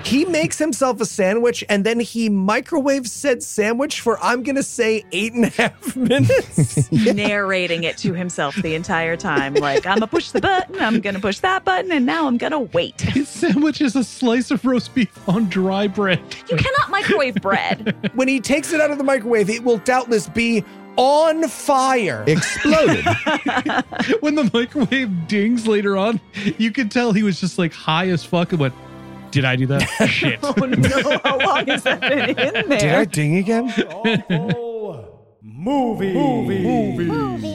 He makes himself a sandwich and then he microwaves said sandwich for, I'm going to say, 8.5 minutes. Narrating it to himself the entire time. Like, I'm going to push the button, I'm going to push that button, and now I'm going to wait. His sandwich is a slice of roast beef on dry bread. You cannot microwave bread. When he takes it out of the microwave, it will doubtless be on fire. Exploded. When the microwave dings later on, you can tell he was just like high as fuck and went, did I do that? Shit. Oh no, how long has that been in there? Did I ding again? Movie.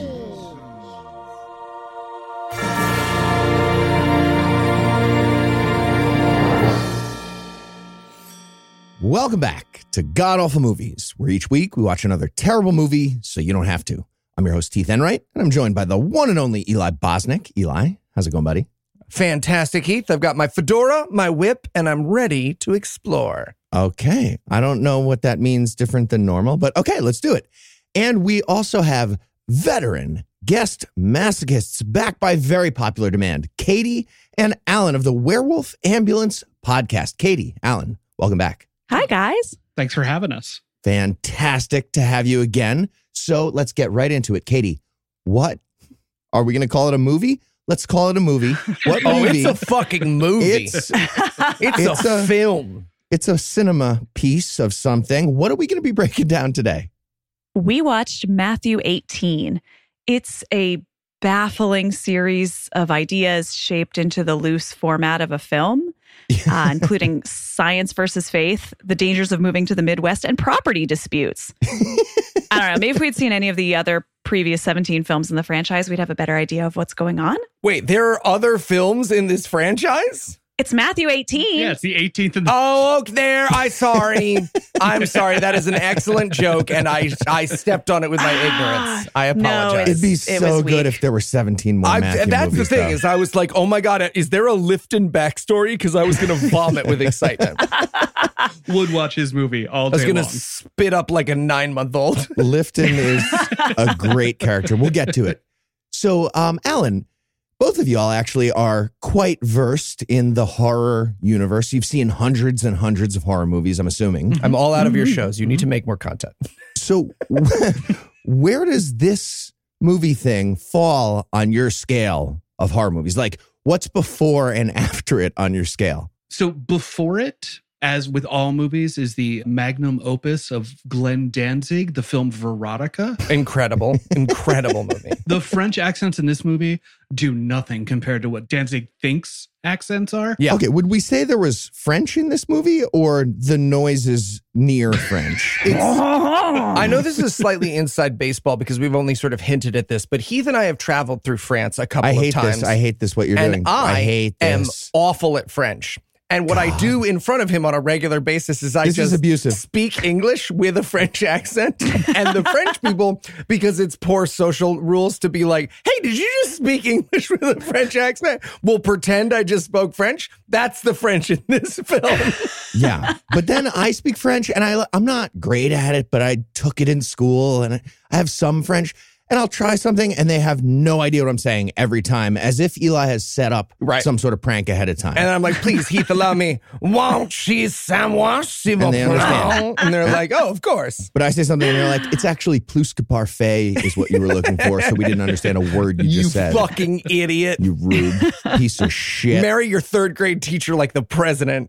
Welcome back to God Awful Movies, where each week we watch another terrible movie so you don't have to. I'm your host, Heath Enright, and I'm joined by the one and only Eli Bosnick. Eli, how's it going, buddy? Fantastic, Heath. I've got my fedora, my whip, and I'm ready to explore. Okay. I don't know what that means different than normal, but okay, let's do it. And we also have veteran guest masochists back by very popular demand, Katie and Alan of the Werewolf Ambulance podcast. Katie, Alan, welcome back. Hi, guys. Thanks for having us. Fantastic to have you again. So let's get right into it. Katie, what are we going to call it, a movie? Let's call it a movie. What movie? It's a fucking movie. It's a film. It's a cinema piece of something. What are we going to be breaking down today? We watched Matthew 18. It's a baffling series of ideas shaped into the loose format of a film, including science versus faith, the dangers of moving to the Midwest, and property disputes. I don't know. Maybe if we'd seen any of the other previous 17 films in the franchise, we'd have a better idea of what's going on. Wait, there are other films in this franchise? It's Matthew 18. Yeah, it's the 18th and the... Oh, there. I'm sorry. That is an excellent joke, and I stepped on it with my ignorance. I apologize. It'd be so good if there were 17 more Matthew That's movies, the thing, though. is I was like, oh my God, is there a Lifton backstory? Because I was going to vomit with excitement. Would watch his movie all day I was going to long. spit up like a 9-month-old. Lifton is a great character. We'll get to it. So, Alan, both of y'all actually are quite versed in the horror universe. You've seen hundreds and hundreds of horror movies, I'm assuming. I'm all out of your shows. You need to make more content. So where does this movie thing fall on your scale of horror movies? Like, what's before and after it on your scale? So before it, as with all movies, is the magnum opus of Glenn Danzig, the film Veronica. Incredible movie. The French accents in this movie do nothing compared to what Danzig thinks accents are. Yeah. Okay, would we say there was French in this movie or the noise is near French? I know this is slightly inside baseball because we've only sort of hinted at this, but Heath and I have traveled through France a couple of times. I hate this, what you're and doing. I hate am this. awful at French. And what I do in front of him on a regular basis is I This is just abusive. speak English with a French accent. And the French people, because it's poor social rules to be like, hey, did you just speak English with a French accent? Will pretend I just spoke French. That's the French in this film. Yeah. But then I speak French and I'm not great at it, but I took it in school and I have some French. And I'll try something and they have no idea what I'm saying every time, as if Eli has set up some sort of prank ahead of time. And I'm like, please, Heath, allow me. Won't she sandwich? And they understand. And they're like, oh, of course. But I say something and they're like, it's actually plus que parfait is what you were looking for. So we didn't understand a word you just said. You fucking idiot. You rude piece of shit. Marry your third grade teacher like the president.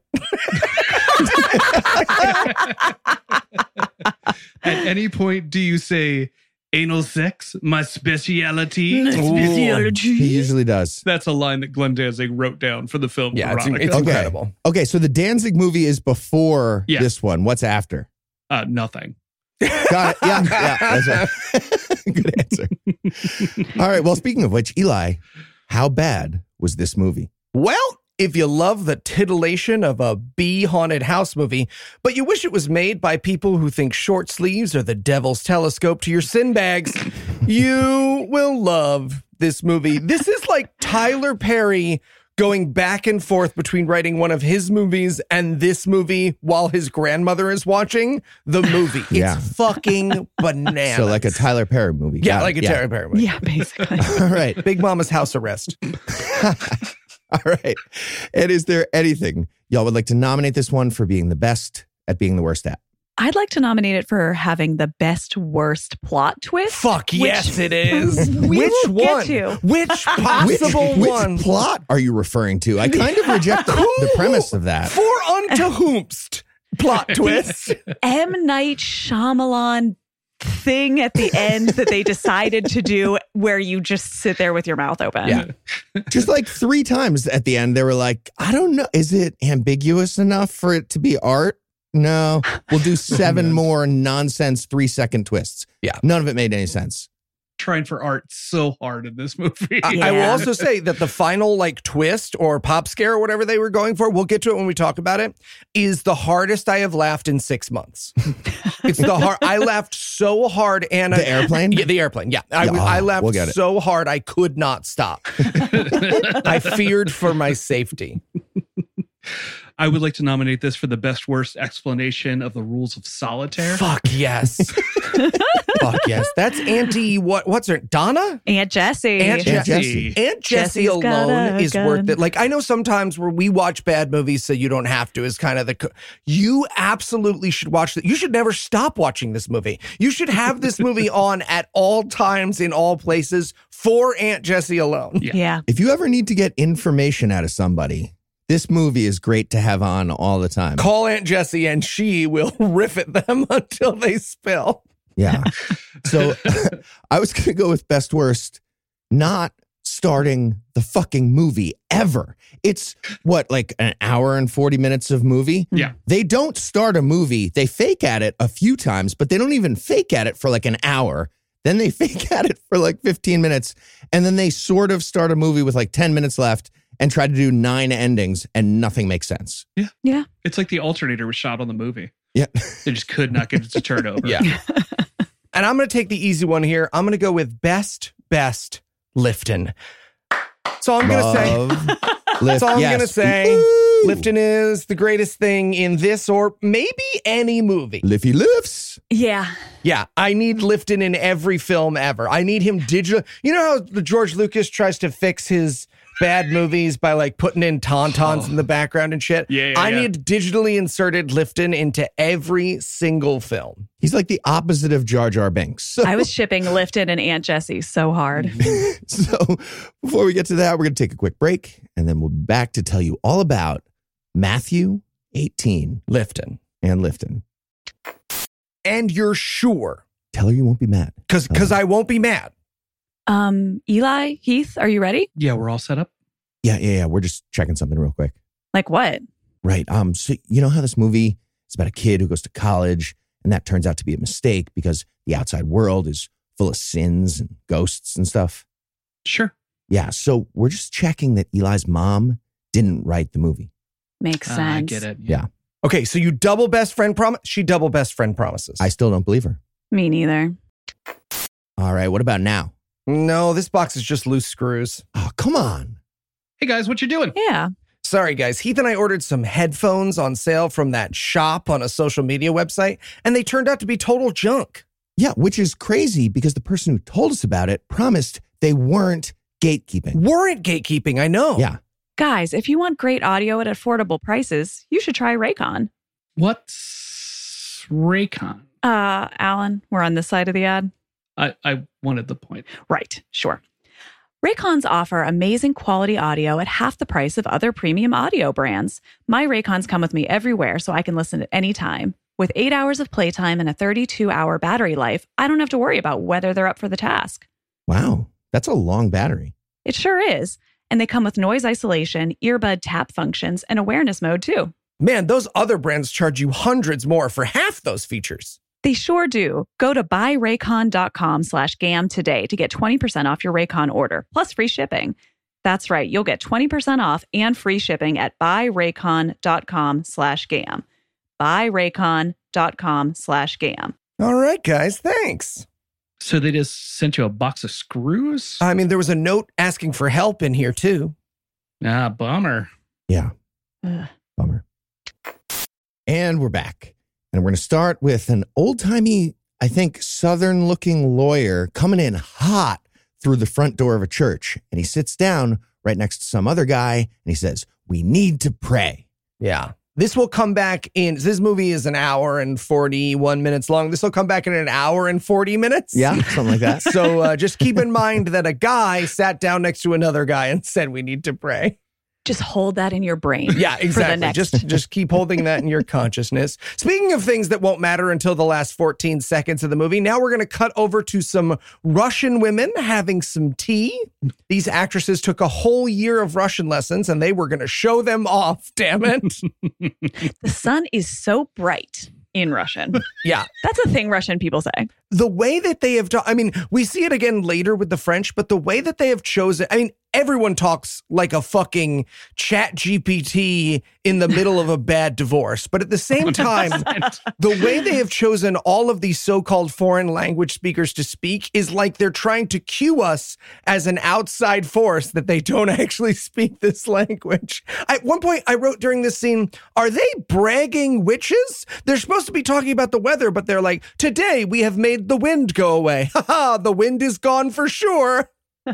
At any point, do you say, anal sex, my speciality? He usually does. That's a line that Glenn Danzig wrote down for the film Yeah, Veronica. it's incredible. Okay, so the Danzig movie is before this one. What's after? Nothing. Got it. Yeah, that's right. Good answer. All right, well, speaking of which, Eli, how bad was this movie? Well, if you love the titillation of a bee-haunted house movie, but you wish it was made by people who think short sleeves are the devil's telescope to your sin bags, you will love this movie. This is like Tyler Perry going back and forth between writing one of his movies and this movie while his grandmother is watching the movie. Yeah. It's fucking bananas. So like a Tyler Perry movie. Yeah, Got like it. a Tyler Perry movie. Yeah, basically. All right. Big Mama's house arrest. All right. And is there anything Y'all would like to nominate this one for being the best at being the worst at. I'd like to nominate it for having the best worst plot twist. Fuck yes, it is. We Which will one? get to. Which possible Which one? plot are you referring to? I kind of reject the premise of that. For unto whomst plot twist. M. Night Shyamalan thing at the end that they decided to do where you just sit there with your mouth open. Yeah. Just like 3 times at the end, they were like, I don't know. Is it ambiguous enough for it to be art? No. We'll do 7 more nonsense 3-second twists. Yeah. None of it made any sense. Trying for art so hard in this movie. I will also say that the final like twist or pop scare or whatever they were going for, we'll get to it when we talk about it, is the hardest I have laughed in 6 months. It's the hard. I laughed so hard, and The airplane? Yeah, the airplane. Yeah, I laughed we'll get it. so hard I could not stop. I feared for my safety. I would like to nominate this for the best worst explanation of the rules of solitaire. Fuck yes. Fuck yes. That's Auntie, what's her, Donna? Aunt Jessie. Aunt Jessie. Aunt Jessie Jesse's got alone a is gun. worth it. Like, I know sometimes where we watch bad movies so you don't have to is kind of you absolutely should watch that. You should never stop watching this movie. You should have this movie on at all times in all places for Aunt Jessie alone. Yeah. If you ever need to get information out of somebody, this movie is great to have on all the time. Call Aunt Jessie and she will riff at them until they spill. Yeah. So I was going to go with best worst, not starting the fucking movie ever. It's what, like an hour and 40 minutes of movie? Yeah. They don't start a movie. They fake at it a few times, but they don't even fake at it for like an hour. Then they fake at it for like 15 minutes. And then they sort of start a movie with like 10 minutes left and try to do 9 endings and nothing makes sense. Yeah. It's like the alternator was shot on the movie. Yeah. They just could not get it to turn over. Yeah. And I'm going to take the easy one here. I'm going to go with best Lifton. So I'm going to say, that's all I'm going to say. Woo! Lifton is the greatest thing in this or maybe any movie. Liffy lifts. Yeah. Yeah, I need Lifton in every film ever. I need him digital. You know how the George Lucas tries to fix his bad movies by like putting in tauntauns in the background and shit? Yeah, I yeah. need digitally inserted Lifton into every single film. He's like the opposite of Jar Jar Binks. I was shipping Lifton and Aunt Jessie so hard. So before we get to that, we're going to take a quick break and then we'll be back to tell you all about Matthew 18 Lifton. and Lifton. And you're sure? Tell her you won't be mad. Because I won't be mad. Eli, Heath, are you ready? Yeah, we're all set up. Yeah. We're just checking something real quick. Like what? Right. So you know how this movie is about a kid who goes to college and that turns out to be a mistake because the outside world is full of sins and ghosts and stuff? Sure. Yeah. So we're just checking that Eli's mom didn't write the movie. Makes sense. I get it. Yeah. Okay, so you double best friend promise. She double best friend promises. I still don't believe her. Me neither. All right. What about now? No, this box is just loose screws. Oh, come on. Hey guys, what you doing? Yeah. Sorry, guys. Heath and I ordered some headphones on sale from that shop on a social media website, and they turned out to be total junk. Yeah, which is crazy because the person who told us about it promised they weren't gatekeeping. Weren't gatekeeping, I know. Yeah. Guys, if you want great audio at affordable prices, you should try Raycon. What's Raycon? Alan, we're on this side of the ad. I wanted the point. Right, sure. Raycons offer amazing quality audio at half the price of other premium audio brands. My Raycons come with me everywhere so I can listen at any time. With 8 hours of playtime and a 32-hour battery life, I don't have to worry about whether they're up for the task. Wow. That's a long battery. It sure is. And they come with noise isolation, earbud tap functions, and awareness mode too. Man, those other brands charge you hundreds more for half those features. They sure do. Go to buyraycon.com/GAM today to get 20% off your Raycon order, plus free shipping. That's right. You'll get 20% off and free shipping at buyraycon.com/GAM. buyraycon.com/GAM. All right, guys, thanks. So they just sent you a box of screws? I mean, there was a note asking for help in here, too. Ah, bummer. Yeah. Ugh. Bummer. And we're back. And we're going to start with an old-timey, I think, Southern-looking lawyer coming in hot through the front door of a church. And he sits down right next to some other guy and he says, "We need to pray." Yeah. This will come back this movie is an hour and 41 minutes long. This will come back in an hour and 40 minutes. Yeah, something like that. So just keep in mind that a guy sat down next to another guy and said, we need to pray. Just hold that in your brain. Yeah, exactly. Just keep holding that in your consciousness. Speaking of things that won't matter until the last 14 seconds of the movie, now we're going to cut over to some Russian women having some tea. These actresses took a whole year of Russian lessons and they were going to show them off, damn it. The sun is so bright in Russian. Yeah. That's a thing Russian people say. The way that they have, we see it again later with the French, but the way that they have chosen, everyone talks like a fucking chat GPT in the middle of a bad divorce. But at the same time, the way they have chosen all of these so-called foreign language speakers to speak is like they're trying to cue us as an outside force that they don't actually speak this language. At one point, I wrote during this scene, are they bragging witches? They're supposed to be talking about the weather, but they're like, today we have made the wind go away. Ha, the wind is gone for sure.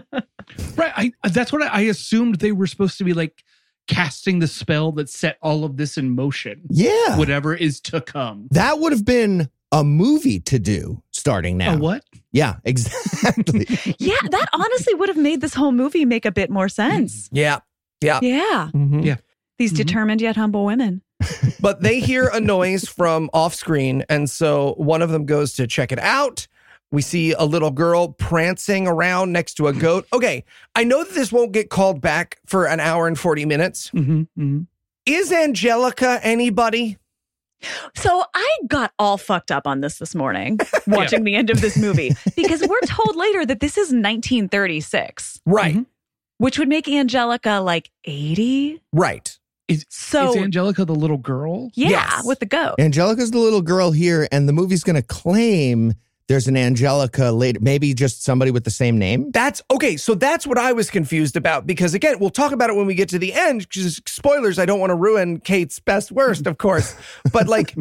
Right. That's what I assumed they were supposed to be like casting the spell that set all of this in motion. Yeah. Whatever is to come. That would have been a movie to do starting now. A what? Yeah, exactly. Yeah, that honestly would have made this whole movie make a bit more sense. Yeah. Yeah. Yeah. Mm-hmm. Yeah. These determined yet humble women. But they hear a noise from off screen. And so one of them goes to check it out. We see a little girl prancing around next to a goat. Okay, I know that this won't get called back for an hour and 40 minutes. Mm-hmm, mm-hmm. Is Angelica anybody? So I got all fucked up on this morning watching the end of this movie because we're told later that this is 1936. Right. Mm-hmm. Which would make Angelica like 80. Right. Is Angelica the little girl? Yeah, Yes. with the goat. Angelica's the little girl here, and the movie's going to claim there's an Angelica later, maybe just somebody with the same name. That's okay. So that's what I was confused about because, again, we'll talk about it when we get to the end. Because spoilers, I don't want to ruin Kate's best worst, of course. But like,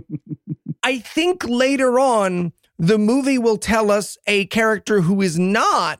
I think later on, the movie will tell us a character who is not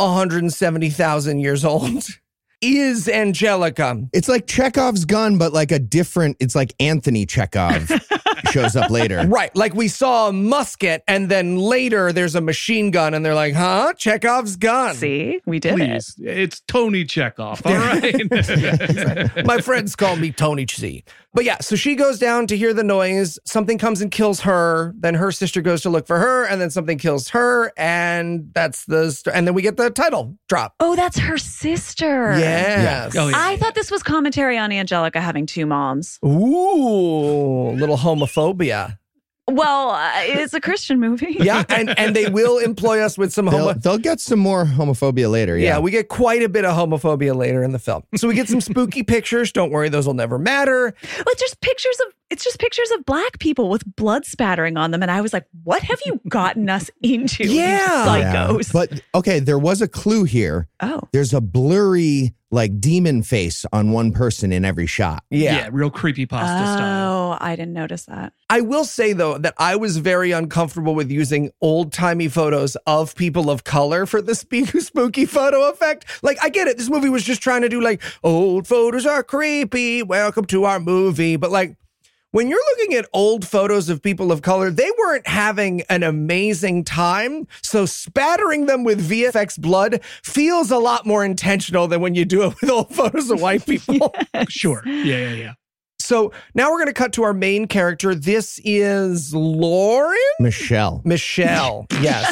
170,000 years old is Angelica. It's like Chekhov's gun, but like it's like Anthony Chekhov shows up later. Right. Like we saw a musket and then later there's a machine gun and they're like, huh? Chekhov's gun. See, we did Please. It's Tony Chekhov. All right. My friends call me Tony C. But yeah, so she goes down to hear the noise. Something comes and kills her. Then her sister goes to look for her and then something kills her. And and then we get the title drop. Oh, that's her sister. Yes. Oh, yeah. I thought this was commentary on Angelica having two moms. Ooh, little homophobia. Well, it's a Christian movie. Yeah, and they will employ us with some They'll get some more homophobia later. Yeah, we get quite a bit of homophobia later in the film. So we get some spooky pictures. Don't worry, those will never matter. Well, it's just pictures of black people with blood spattering on them. And I was like, what have you gotten us into? Yeah. You psychos. But okay, there was a clue here. Oh. There's a blurry like demon face on one person in every shot. Yeah. Real creepypasta style. Oh, I didn't notice that. I will say, though, that I was very uncomfortable with using old-timey photos of people of color for the spooky photo effect. Like, I get it. This movie was just trying to do, like, old photos are creepy. Welcome to our movie. But, like, when you're looking at old photos of people of color, they weren't having an amazing time. So spattering them with VFX blood feels a lot more intentional than when you do it with old photos of white people. Sure. Yeah. So now we're going to cut to our main character. This is Lauren? Michelle, yes.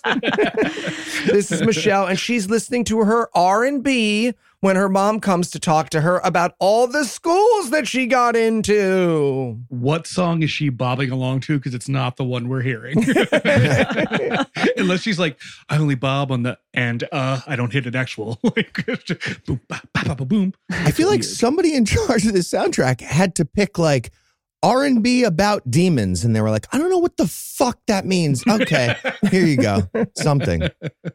This is Michelle, and she's listening to her R&B when her mom comes to talk to her about all the schools that she got into. What song is she bobbing along to? Because it's not the one we're hearing. Unless she's like, I only bob on the I don't hit an actual. Boom, ba, ba, ba, ba, boom. I feel like somebody in charge of this soundtrack had to pick like R&B about demons, and they were like, I don't know what the fuck that means. Okay, here you go, something.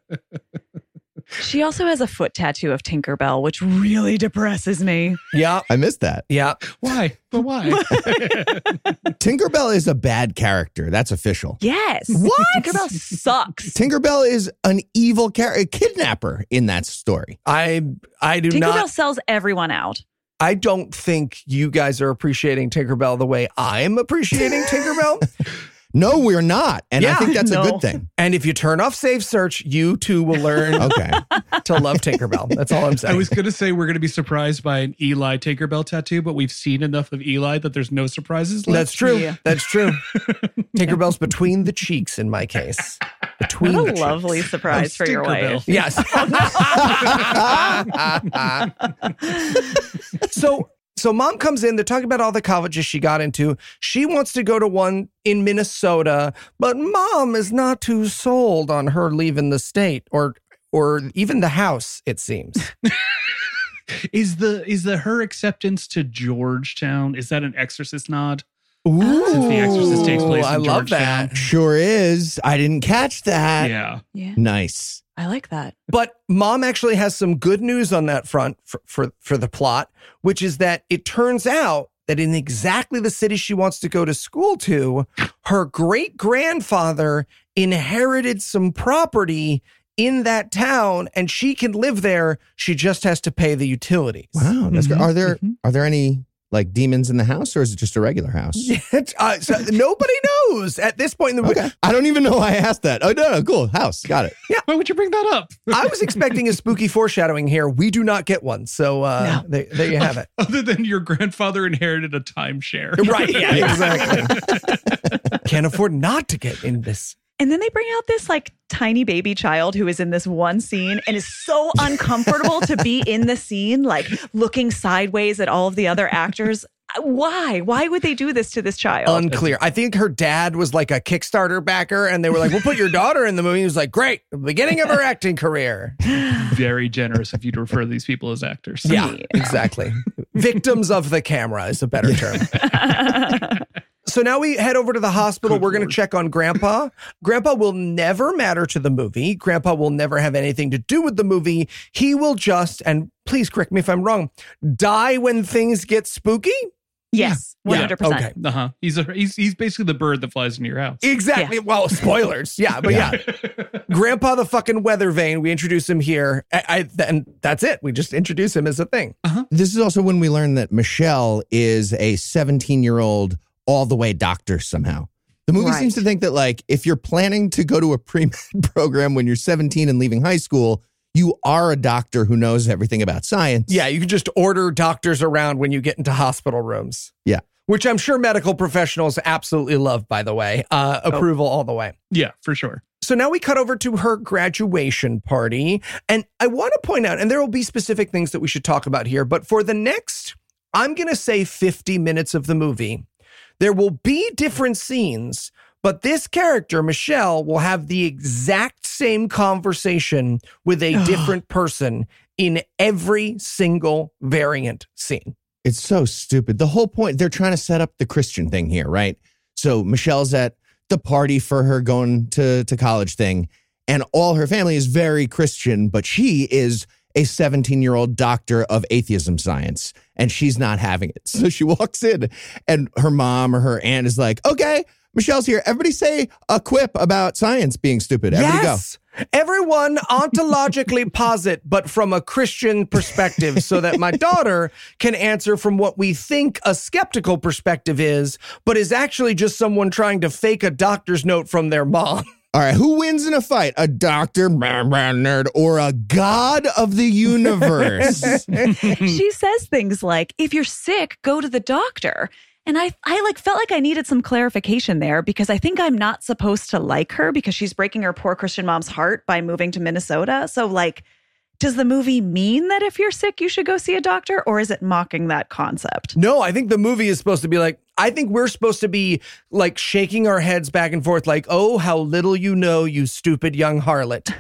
She also has a foot tattoo of Tinkerbell, which really depresses me. Yeah. I missed that. Yeah. Why? But why? Tinkerbell is a bad character. That's official. Yes. What? Tinkerbell sucks. Tinkerbell is an evil kidnapper in that story. I do Tinkerbell not. sells everyone out. I don't think you guys are appreciating Tinkerbell the way I'm appreciating Tinkerbell. No, we're not. And I Yeah. think that's a No. good thing. And if you turn off Safe Search, you too will learn Okay. to love Tinkerbell. That's all I'm saying. I was going to say we're going to be surprised by an Eli Tinkerbell tattoo, but we've seen enough of Eli that there's no surprises left. That's true. Yeah. That's true. Tinkerbell's between the cheeks in my case. Between What the a cheeks. lovely surprise for your Tinkerbell. wife. Yes. So mom comes in, they're talking about all the colleges she got into. She wants to go to one in Minnesota, but mom is not too sold on her leaving the state or even the house, it seems. Is the her acceptance to Georgetown, is that an Exorcist nod? Ooh, Since The Exorcist takes place in I love Georgetown. that. Sure is. I didn't catch that. Yeah. Yeah, Nice. I like that. But mom actually has some good news on that front for the plot, which is that it turns out that in exactly the city she wants to go to school to, her great-grandfather inherited some property in that town and she can live there. She just has to pay the utilities. Wow. That's Mhm. good. Are there any like demons in the house, or is it just a regular house? So nobody knows at this point in the movie. Okay. I don't even know why I asked that. Oh, no, cool. House. Got it. Why would you bring that up? I was expecting a spooky foreshadowing here. We do not get one. So No. there you have it. Other than your grandfather inherited a timeshare. Right. Yeah, exactly. Can't afford not to get in this. And then they bring out this like tiny baby child who is in this one scene and is so uncomfortable to be in the scene, like looking sideways at all of the other actors. Why? Why would they do this to this child? Unclear. I think her dad was like a Kickstarter backer and they were like, we'll put your daughter in the movie. He was like, great. The beginning of her acting career. Very generous of you to refer to these people as actors. Yeah, exactly. Victims of the camera is a better term. So now we head over to the hospital. Good We're going to Lord. check on Grandpa. Grandpa will never matter to the movie. Grandpa will never have anything to do with the movie. He will just, and please correct me if I'm wrong, die when things get spooky. Yes, 100%. Okay. Uh-huh. He's basically the bird that flies into your house. Exactly. Well, spoilers. Yeah, but yeah. Grandpa the fucking weather vane. We introduce him here. And that's it. We just introduce him as a thing. This is also when we learn that Michelle is a 17-year-old all the way doctor somehow. The movie Right. seems to think that, like, if you're planning to go to a pre-med program when you're 17 and leaving high school, you are a doctor who knows everything about science. Yeah, you can just order doctors around when you get into hospital rooms. Yeah. Which I'm sure medical professionals absolutely love, by the way. Approval all the way. Yeah, for sure. So now we cut over to her graduation party. And I want to point out, and there will be specific things that we should talk about here, but for the next, I'm going to say 50 minutes of the movie, there will be different scenes, but this character, Michelle, will have the exact same conversation with a different person in every single variant scene. It's so stupid. The whole point, they're trying to set up the Christian thing here, right? So Michelle's at the party for her going to college thing, and all her family is very Christian, but she is a 17-year-old doctor of atheism science, and she's not having it. So she walks in, and her mom or her aunt is like, okay, Michelle's here. Everybody say a quip about science being stupid. Everybody Yes. Everyone ontologically posit, but from a Christian perspective, so that my daughter can answer from what we think a skeptical perspective is, but is actually just someone trying to fake a doctor's note from their mom. All right, who wins in a fight? A doctor, nerd, or a god of the universe? She says things like, if you're sick, go to the doctor. And I like felt like I needed some clarification there because I think I'm not supposed to like her because she's breaking her poor Christian mom's heart by moving to Minnesota. So like, does the movie mean that if you're sick, you should go see a doctor, or is it mocking that concept? No, I think the movie is supposed to be like, I think we're supposed to be like shaking our heads back and forth like, oh, how little you know, you stupid young harlot.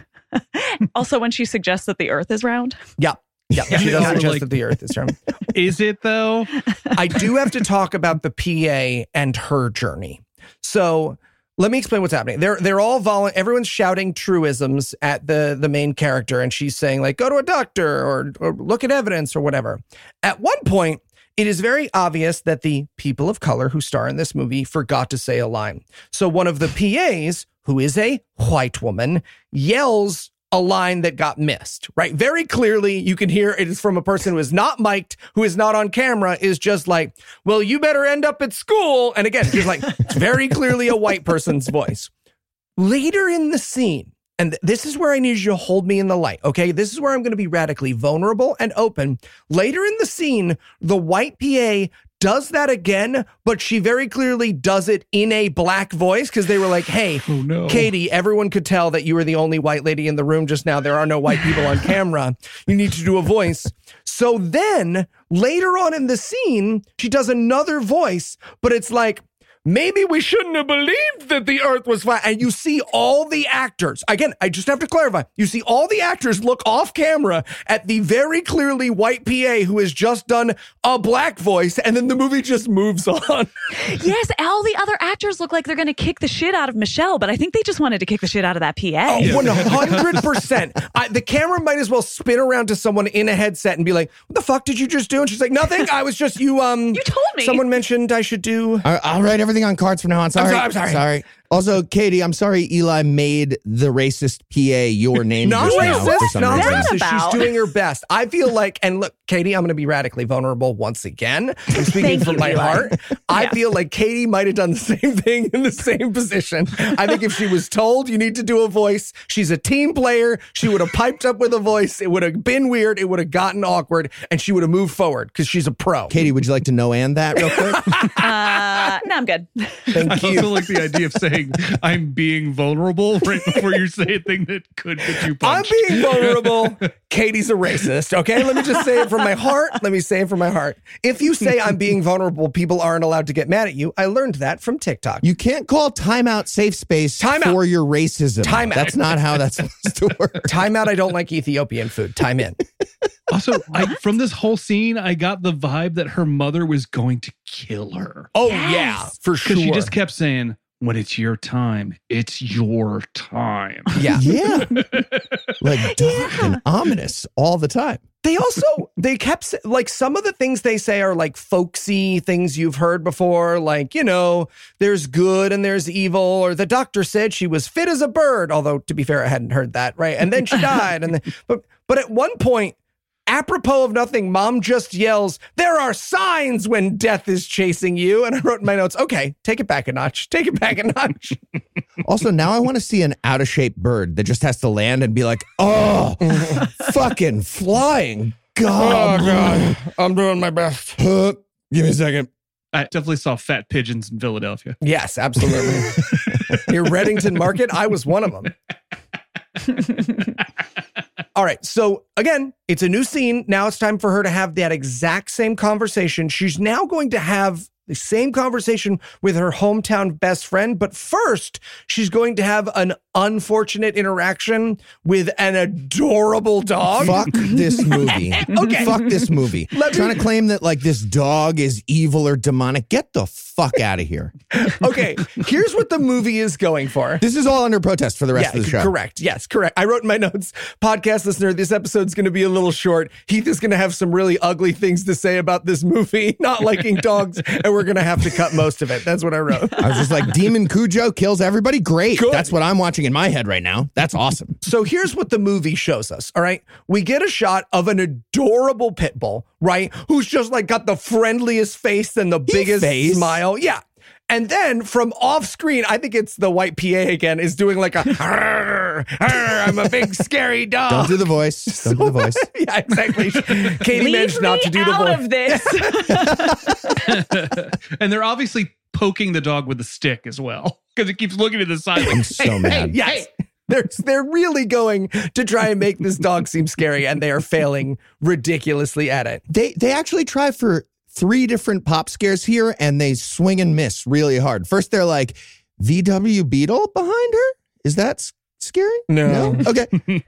Also, when she suggests that the earth is round. Yeah. Yeah, she doesn't Or suggest like- that the earth is round. Is it though? I do have to talk about the PA and her journey. So let me explain what's happening. They're all everyone's shouting truisms at the main character, and she's saying like, go to a doctor or look at evidence or whatever. At one point, it is very obvious that the people of color who star in this movie forgot to say a line. So one of the PAs, who is a white woman, yells a line that got missed, right? Very clearly, you can hear it is from a person who is not mic'd, who is not on camera, is just like, well, you better end up at school. And again, she's like, it's very clearly a white person's voice. Later in the scene, and this is where I need you to hold me in the light, okay? This is where I'm going to be radically vulnerable and open. Later in the scene, the white PA does that again, but she very clearly does it in a black voice because they were like, hey, Oh, no. Katie, everyone could tell that you were the only white lady in the room just now. There are no white people on camera. You need to do a voice. So then later on in the scene, she does another voice, but it's like, maybe we shouldn't have believed that the earth was flat. And you see all the actors. Again, I just have to clarify. You see all the actors look off camera at the very clearly white PA who has just done a black voice. And then the movie just moves on. Yes, all the other actors look like they're going to kick the shit out of Michelle, but I think they just wanted to kick the shit out of that PA. Oh, 100%. The camera might as well spin around to someone in a headset and be like, what the fuck did you just do? And she's like, nothing. I was just, you told me. Someone mentioned I should do. I'll write everything on cards from now on. Sorry. I'm sorry. Also, Katie, I'm sorry Eli made the racist PA your name. Not just now for racist, some not reason. racist. about? She's doing her best. I feel like, and look, Katie, I'm going to be radically vulnerable once again. I'm speaking Thank from you, my Eli. heart. I feel like Katie might have done the same thing in the same position. I think if she was told you need to do a voice, she's a team player. She would have piped up with a voice. It would have been weird. It would have gotten awkward, and she would have moved forward because she's a pro. Katie, would you like to know and that real quick? No, I'm good. Thank I you. also like the idea of saying I'm being vulnerable right before you say a thing that could get you I'm punched. being vulnerable. Katie's a racist. Okay, let me just say it from my heart. Let me say it from my heart. If you say I'm being vulnerable, people aren't allowed to get mad at you. I learned that from TikTok. You can't call timeout safe space Timeout. for your racism. Timeout. That's not how that's supposed to work. Time out. I don't like Ethiopian food. Time in. Also, from this whole scene, I got the vibe that her mother was going to kill her. Oh Yes. yeah, for sure. Because she just kept saying, when it's your time, it's your time. yeah. Yeah. Like dark and ominous all the time. They kept like some of the things they say are like folksy things you've heard before. Like, you know, there's good and there's evil, or the doctor said she was fit as a bird. Although to be fair, I hadn't heard that. Right. And then she died. But at one point, apropos of nothing, mom just yells, there are signs when death is chasing you. And I wrote in my notes, okay, take it back a notch. Take it back a notch. Also, now I want to see an out of shape bird that just has to land and be like, oh, fucking flying. God. I'm doing my best. Give me a second. I definitely saw fat pigeons in Philadelphia. Yes, absolutely. Your Reddington Market, I was one of them. All right. So again, it's a new scene. Now it's time for her to have that exact same conversation. She's now going to have the same conversation with her hometown best friend. But first, she's going to have an unfortunate interaction with an adorable dog. Fuck this movie. Okay. Fuck this movie. Trying to claim that like this dog is evil or demonic. Get the fuck out of here. Okay. Here's what the movie is going for. This is all under protest for the rest of the show. Correct. Yes, correct. I wrote in my notes, podcast listener, this episode's going to be a little short. Heath is going to have some really ugly things to say about this movie, not liking dogs, and we're going to have to cut most of it. That's what I wrote. I was just like, Demon Cujo kills everybody. Great. Good. That's what I'm watching in my head right now. That's awesome. So here's what the movie shows us. All right. We get a shot of an adorable pit bull, right? Who's just like got the friendliest face and the biggest face. smile. Yeah. And then from off screen, I think it's the white PA again, is doing like a, "Arr, arr, I'm a big scary dog. Don't do the voice. Don't do the voice. Yeah, exactly. Katie Leave managed not me to do the out voice. of this. And they're obviously poking the dog with a stick as well, because it keeps looking to the side. I'm Like, so mad. Yes. They're really going to try and make this dog seem scary, and they are failing ridiculously at it. They actually try for 3 different pop scares here, and they swing and miss really hard. First, they're like, VW Beetle behind her? Is that scary? No. Okay.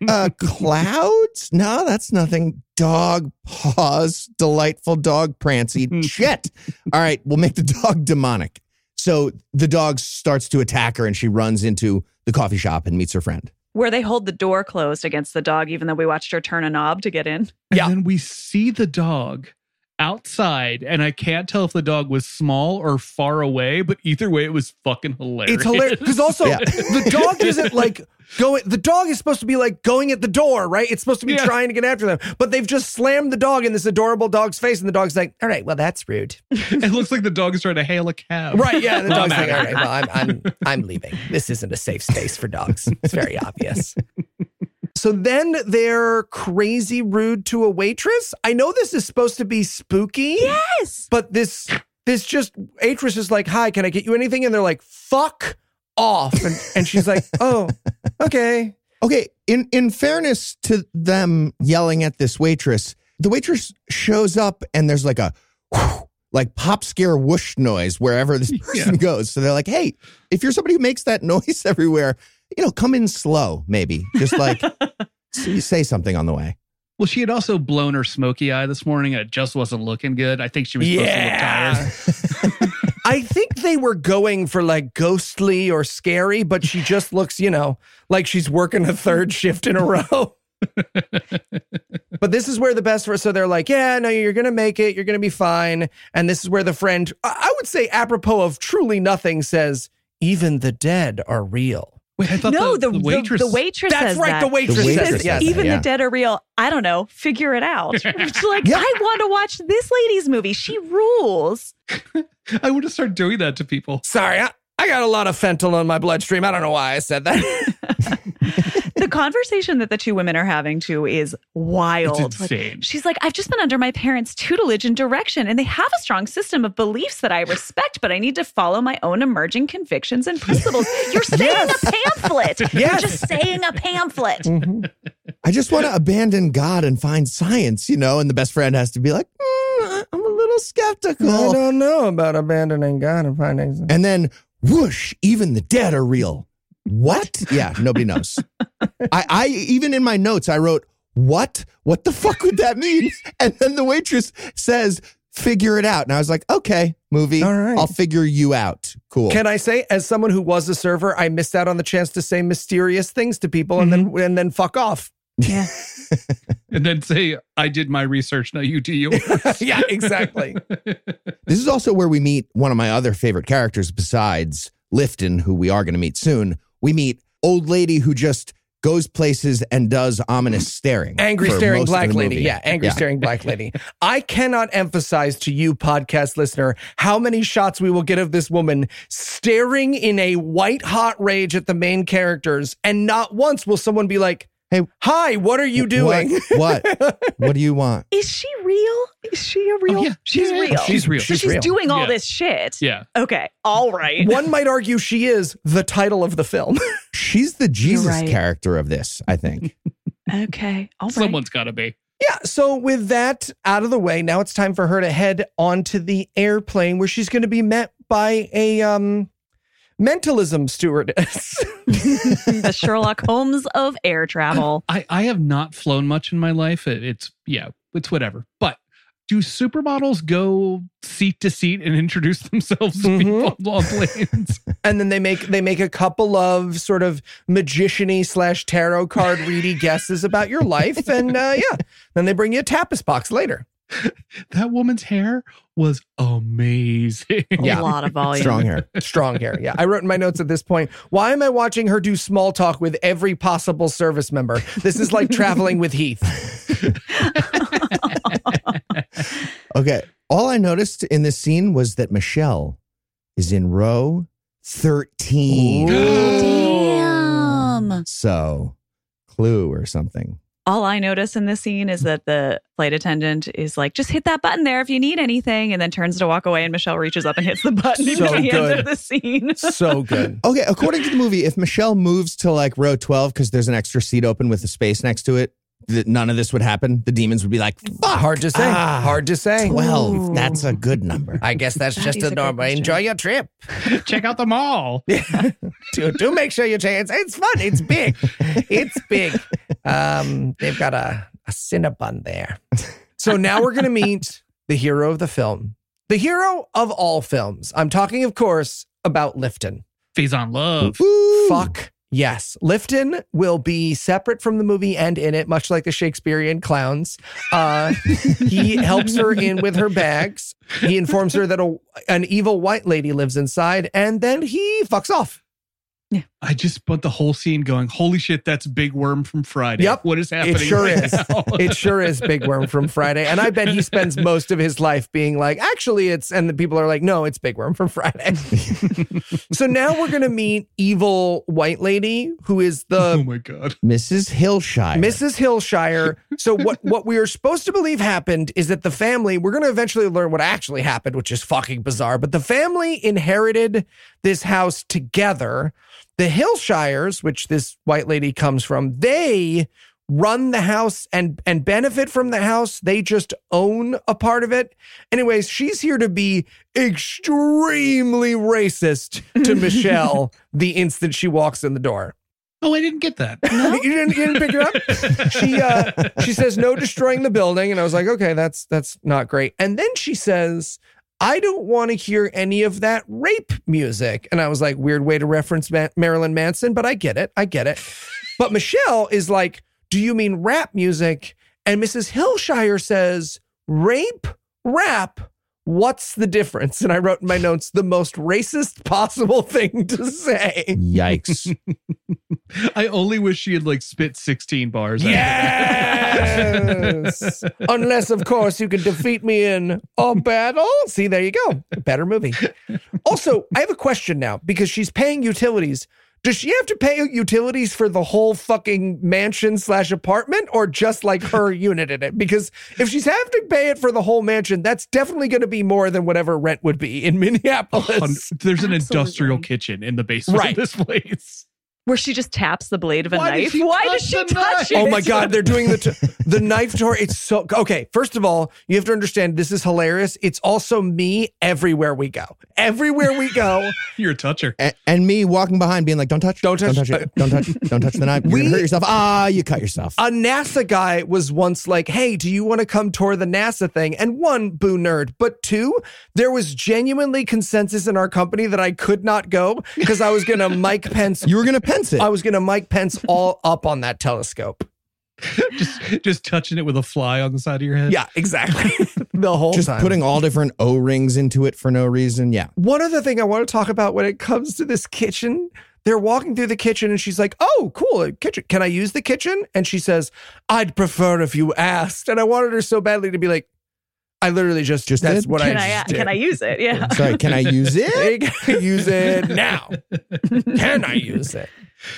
Clouds? No, that's nothing. Dog paws, delightful dog prancy. Shit. All right, we'll make the dog demonic. So the dog starts to attack her, and she runs into the coffee shop and meets her friend. Where they hold the door closed against the dog, even though we watched her turn a knob to get in. and Yeah. then we see the dog outside, and I can't tell if the dog was small or far away, but either way, it was fucking hilarious. It's hilarious because also Yeah. the dog isn't like The dog is supposed to be like going at the door, right? It's supposed to be trying to get after them, but they've just slammed the dog in this adorable dog's face, and the dog's like, all right, well, that's rude. It looks like the dog is trying to hail a cab. Right, yeah. The dog's like, all right, well, I'm leaving. This isn't a safe space for dogs. It's very obvious. So then they're crazy rude to a waitress. I know this is supposed to be spooky. Yes. But this just waitress is like, hi, can I get you anything? And they're like, fuck off. And she's like, oh, okay. Okay, in fairness to them yelling at this waitress, the waitress shows up and there's like a whoosh, like pop scare whoosh noise wherever this person goes. So they're like, hey, if you're somebody who makes that noise everywhere, come in slow, maybe. Just like say something on the way. Well, she had also blown her smoky eye this morning, and it just wasn't looking good. I think she was supposed to look tired. I think they were going for like ghostly or scary, but she just looks, like she's working a third shift in a row. But this is where the best for, so they're like, yeah, no, you're going to make it. You're going to be fine. And this is where the friend, I would say apropos of truly nothing, says, even the dead are real. Wait, I thought the waitress. The waitress That's says right. that. The waitress says yes. Even the dead are real. I don't know. Figure it out. It's like, I want to watch this lady's movie. She rules. I would have started doing that to people. Sorry, I got a lot of fentanyl in my bloodstream. I don't know why I said that. The conversation that the two women are having too is wild. It's insane. She's like, I've just been under my parents' tutelage and direction, and they have a strong system of beliefs that I respect, but I need to follow my own emerging convictions and principles. You're saying a pamphlet. Yes. You're just saying a pamphlet. Mm-hmm. I just want to abandon God and find science, and the best friend has to be like, I'm a little skeptical. I don't know about abandoning God and finding. And then whoosh, even the dead are real. What? Yeah, nobody knows. I even in my notes, I wrote, what? What the fuck would that mean? And then the waitress says, figure it out. And I was like, okay, movie, all right. I'll figure you out. Cool. Can I say, as someone who was a server, I missed out on the chance to say mysterious things to people and then fuck off. Yeah. And then say, I did my research, now you do yours. Yeah, exactly. This is also where we meet one of my other favorite characters besides Lifton, who we are going to meet soon. We meet old lady who just goes places and does ominous staring. Angry staring black lady. Yeah, angry staring black lady. I cannot emphasize to you, podcast listener, how many shots we will get of this woman staring in a white hot rage at the main characters, and not once will someone be like, hey, hi, what are you doing? What do you want? Is she real? Is she a real? Oh, yeah. She's real. She's real. So she's real. doing all this shit. Yeah. Okay. All right. One might argue she is the title of the film. She's the Jesus right. character of this, I think. Okay. All right. Someone's got to be. Yeah, so with that out of the way, now it's time for her to head onto the airplane where she's going to be met by a mentalism stewardess. The Sherlock Holmes of air travel. I have not flown much in my life. It's whatever. But do supermodels go seat to seat and introduce themselves to people on planes? And then they make a couple of sort of magician-y / tarot card ready guesses about your life. And then they bring you a tapas box later. That woman's hair was amazing. A lot of volume. Strong hair. Yeah. I wrote in my notes at this point, why am I watching her do small talk with every possible service member? This is like traveling with Heath. Okay. All I noticed in this scene was that Michelle is in row 13. Damn. So, clue or something. All I notice in this scene is that the flight attendant is like, just hit that button there if you need anything, and then turns to walk away, and Michelle reaches up and hits the button So at the good. end of the scene. So good. Okay, according to the movie, if Michelle moves to like row 12 because there's an extra seat open with a space next to it, none of this would happen. The demons would be like, fuck. Hard to say. Hard to say. 12. Ooh. That's a good number. I guess that's That just is a a good normal. question. Enjoy your trip. Check out the mall. Do make sure you check. It's fun. It's big. It's big. They've got a Cinnabon there. So now we're going to meet the hero of the film. The hero of all films. I'm talking, of course, about Lifton. Faison Love. Woo. Fuck yes. Lifton will be separate from the movie and in it, much like the Shakespearean clowns. He helps her in with her bags. He informs her that an evil white lady lives inside, and then he fucks off. Yeah. I just spent the whole scene going, holy shit, that's Big Worm from Friday. Yep. What is happening? It sure right is. now? It sure is Big Worm from Friday. And I bet he spends most of his life being like, actually, and the people are like, no, it's Big Worm from Friday. So now we're going to meet evil white lady who is Oh my God. Mrs. Hillshire. Mrs. Hillshire. So what we are supposed to believe happened is that the family, we're going to eventually learn what actually happened, which is fucking bizarre, but the family inherited this house together. The Hillshires, which this white lady comes from, they run the house and benefit from the house. They just own a part of it. Anyways, she's here to be extremely racist to Michelle the instant she walks in the door. Oh, I didn't get that. No? You didn't pick her up? She says, no destroying the building. And I was like, okay, that's not great. And then she says, I don't want to hear any of that rape music. And I was like, weird way to reference Marilyn Manson, but I get it. But Michelle is like, do you mean rap music? And Mrs. Hillshire says, rape, rap. What's the difference? And I wrote in my notes, the most racist possible thing to say. Yikes. I only wish she had like spit 16 bars. Yes. Unless, of course, you can defeat me in a battle. See, there you go. Better movie. Also, I have a question now because she's paying utilities. Does she have to pay utilities for the whole fucking mansion/apartment or just like her unit in it? Because if she's having to pay it for the whole mansion, that's definitely going to be more than whatever rent would be in Minneapolis. There's an Absolutely. industrial kitchen in the basement Right. of this place. Where she just taps the blade of a Why did knife. she Why touch does she the touch it? knife? Oh my God, they're doing the knife tour. It's so, okay, first of all, you have to understand this is hilarious. It's also me everywhere we go. Everywhere we go. You're a toucher. And me walking behind being like, don't touch it. Don't touch the knife. You're going to hurt yourself. You cut yourself. A NASA guy was once like, hey, do you want to come tour the NASA thing? And one, boo nerd. But two, there was genuinely consensus in our company that I could not go because I was going to Mike Pence. You were going to Pence it. I was going to Mike Pence all up on that telescope. just touching it with a fly on the side of your head. Yeah, exactly. The whole Just time. putting all different O-rings into it for no reason. Yeah. One other thing I want to talk about when it comes to this kitchen, they're walking through the kitchen and she's like, oh, cool, a kitchen. Can I use the kitchen? And she says, I'd prefer if you asked. And I wanted her so badly to be like, I literally just that's did? what Can I did. can I use it? Yeah. Sorry, can I use it? Hey, can I use it now? Can I use it?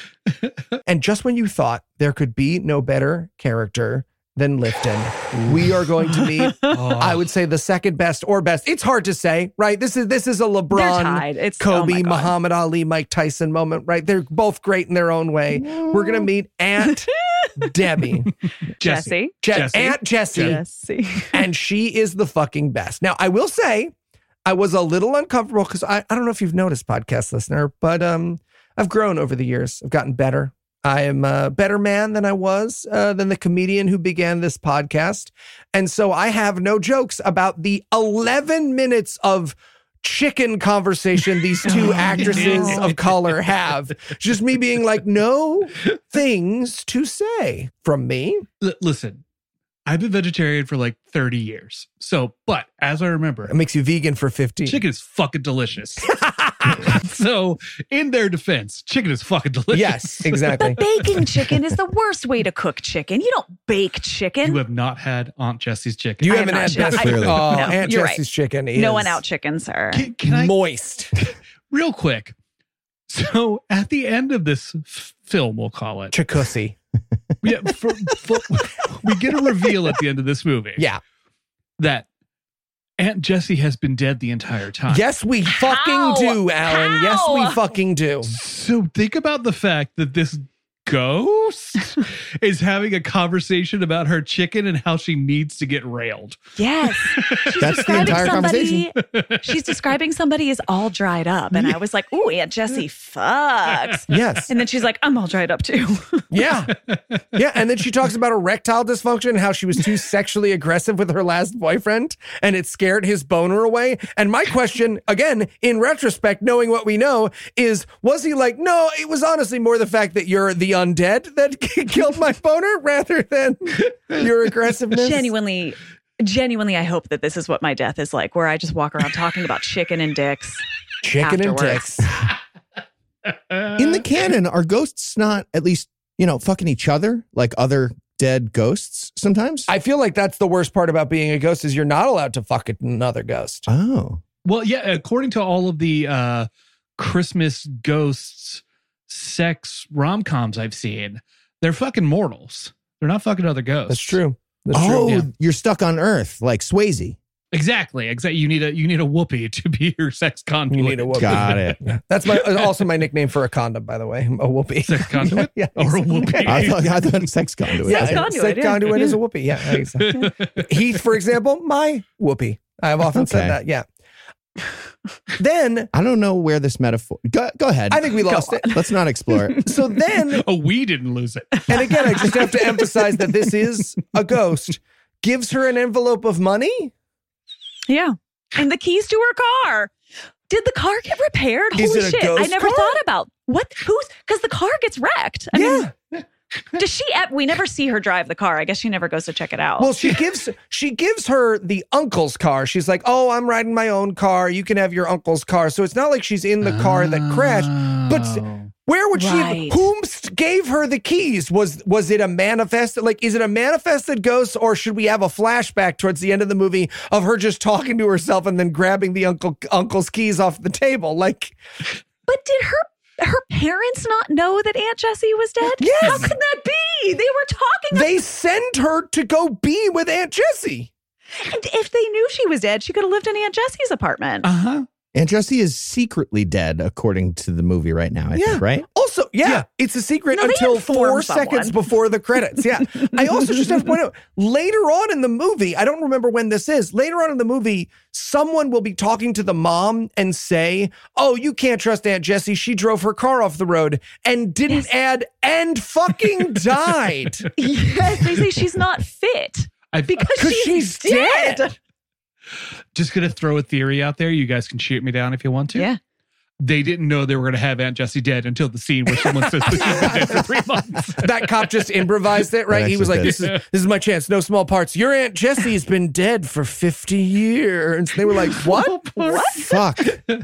And just when you thought there could be no better character than Lifton, we are going to meet, I would say, the second best or best. It's hard to say, right? This is a They're LeBron, tied. It's Kobe, oh my God. Muhammad Ali, Mike Tyson moment, right? They're both great in their own way. We're going to meet Aunt Debbie. Jesse. Jessie. Aunt Jessie. Jesse. And she is the fucking best. Now, I will say, I was a little uncomfortable because I don't know if you've noticed, podcast listener, but I've grown over the years. I've gotten better. I am a better man than I was, than the comedian who began this podcast. And so I have no jokes about the 11 minutes of chicken conversation these two actresses of color have. Just me being like, no things to say from me. Listen, I've been vegetarian for like 30 years. So, but as I remember, It makes you vegan for 15. chicken is fucking delicious. So, in their defense, chicken is fucking delicious. Yes, exactly. But baking chicken is the worst way to cook chicken. You don't bake chicken. You have not had Aunt Jessie's chicken. You I haven't am had not best. sure. Clearly. Oh, No, Aunt you're Jessie's chicken is no one out chickens her. Can I, moist. real quick? So, at the end of this film, we'll call it, Chikusi. we get a reveal at the end of this movie. Yeah. That Aunt Jessie has been dead the entire time. Yes, we fucking How? do, Alan. Yes, we How? fucking do. So think about the fact that this ghost is having a conversation about her chicken and how she needs to get railed. Yes. She's That's the describing entire somebody. She's describing somebody as all dried up. And I was like, ooh, Aunt Jessie fucks. Yes. And then she's like, I'm all dried up too. Yeah. Yeah. And then she talks about erectile dysfunction and how she was too sexually aggressive with her last boyfriend and it scared his boner away. And my question, again, in retrospect, knowing what we know, is was he like, no, it was honestly more the fact that you're the undead that killed my boner rather than your aggressiveness? Genuinely, I hope that this is what my death is like, where I just walk around talking about chicken and dicks. Chicken and afterwards. dicks. In the canon, are ghosts not at least, fucking each other like other dead ghosts sometimes? I feel like that's the worst part about being a ghost is you're not allowed to fuck another ghost. Oh. Well, yeah, according to all of the Christmas ghosts sex rom-coms I've seen, they're fucking mortals. They're not fucking other ghosts. That's true. You're stuck on Earth like Swayze. Exactly. You need a whoopee to be your sex conduit. You need a whoopee. Got it. That's also my nickname for a condom, by the way. A whoopee. Sex conduit? Yeah. Or a whoopee. I thought sex conduit. Yeah, Sex conduit, conduit is a whoopee. Yeah. Heath, for example, my whoopee. I've often said that. Yeah. Then I don't know where this metaphor. Go ahead. I think we lost it. Let's not explore it. So then, Oh, we didn't lose it. and again, I just have to emphasize that this is a ghost. Gives her an envelope of money. Yeah. And the keys to her car. Did the car get repaired? Is Holy it a shit. ghost I never car? thought about because the car gets wrecked. I mean, does she, we never see her drive the car. I guess she never goes to check it out. Well, she gives her the uncle's car. She's like, "Oh, I'm riding my own car. You can have your uncle's car." So it's not like she's in the car that crashed. But where would Right. whom gave her the keys? Was it a manifest? Like, is it a manifested ghost, or should we have a flashback towards the end of the movie of her just talking to herself and then grabbing the uncle's keys off the table? Like, but did her parents not know that Aunt Jessie was dead? Yes. How could that be? They were talking. they send her to go be with Aunt Jessie. And if they knew she was dead, she could have lived in Aunt Jessie's apartment. Uh-huh. Aunt Jessie is secretly dead, according to the movie right now, I think, right? Also, it's a secret No, they until inform 4 someone. seconds before the credits. Yeah. I also just have to point out, later on in the movie, I don't remember when this is, later on in the movie, someone will be talking to the mom and say, "Oh, you can't trust Aunt Jessie. She drove her car off the road," and didn't add, "and fucking died." Yes, they say she's not fit because she's dead. Just going to throw a theory out there. You guys can shoot me down if you want to. Yeah. They didn't know they were going to have Aunt Jessie dead until the scene where someone says that she's been dead for 3 months. That cop just improvised it, right? That He was like, actually this is my chance. No small parts. Your Aunt Jessie's been dead for 50 years. They were like, what? Fuck.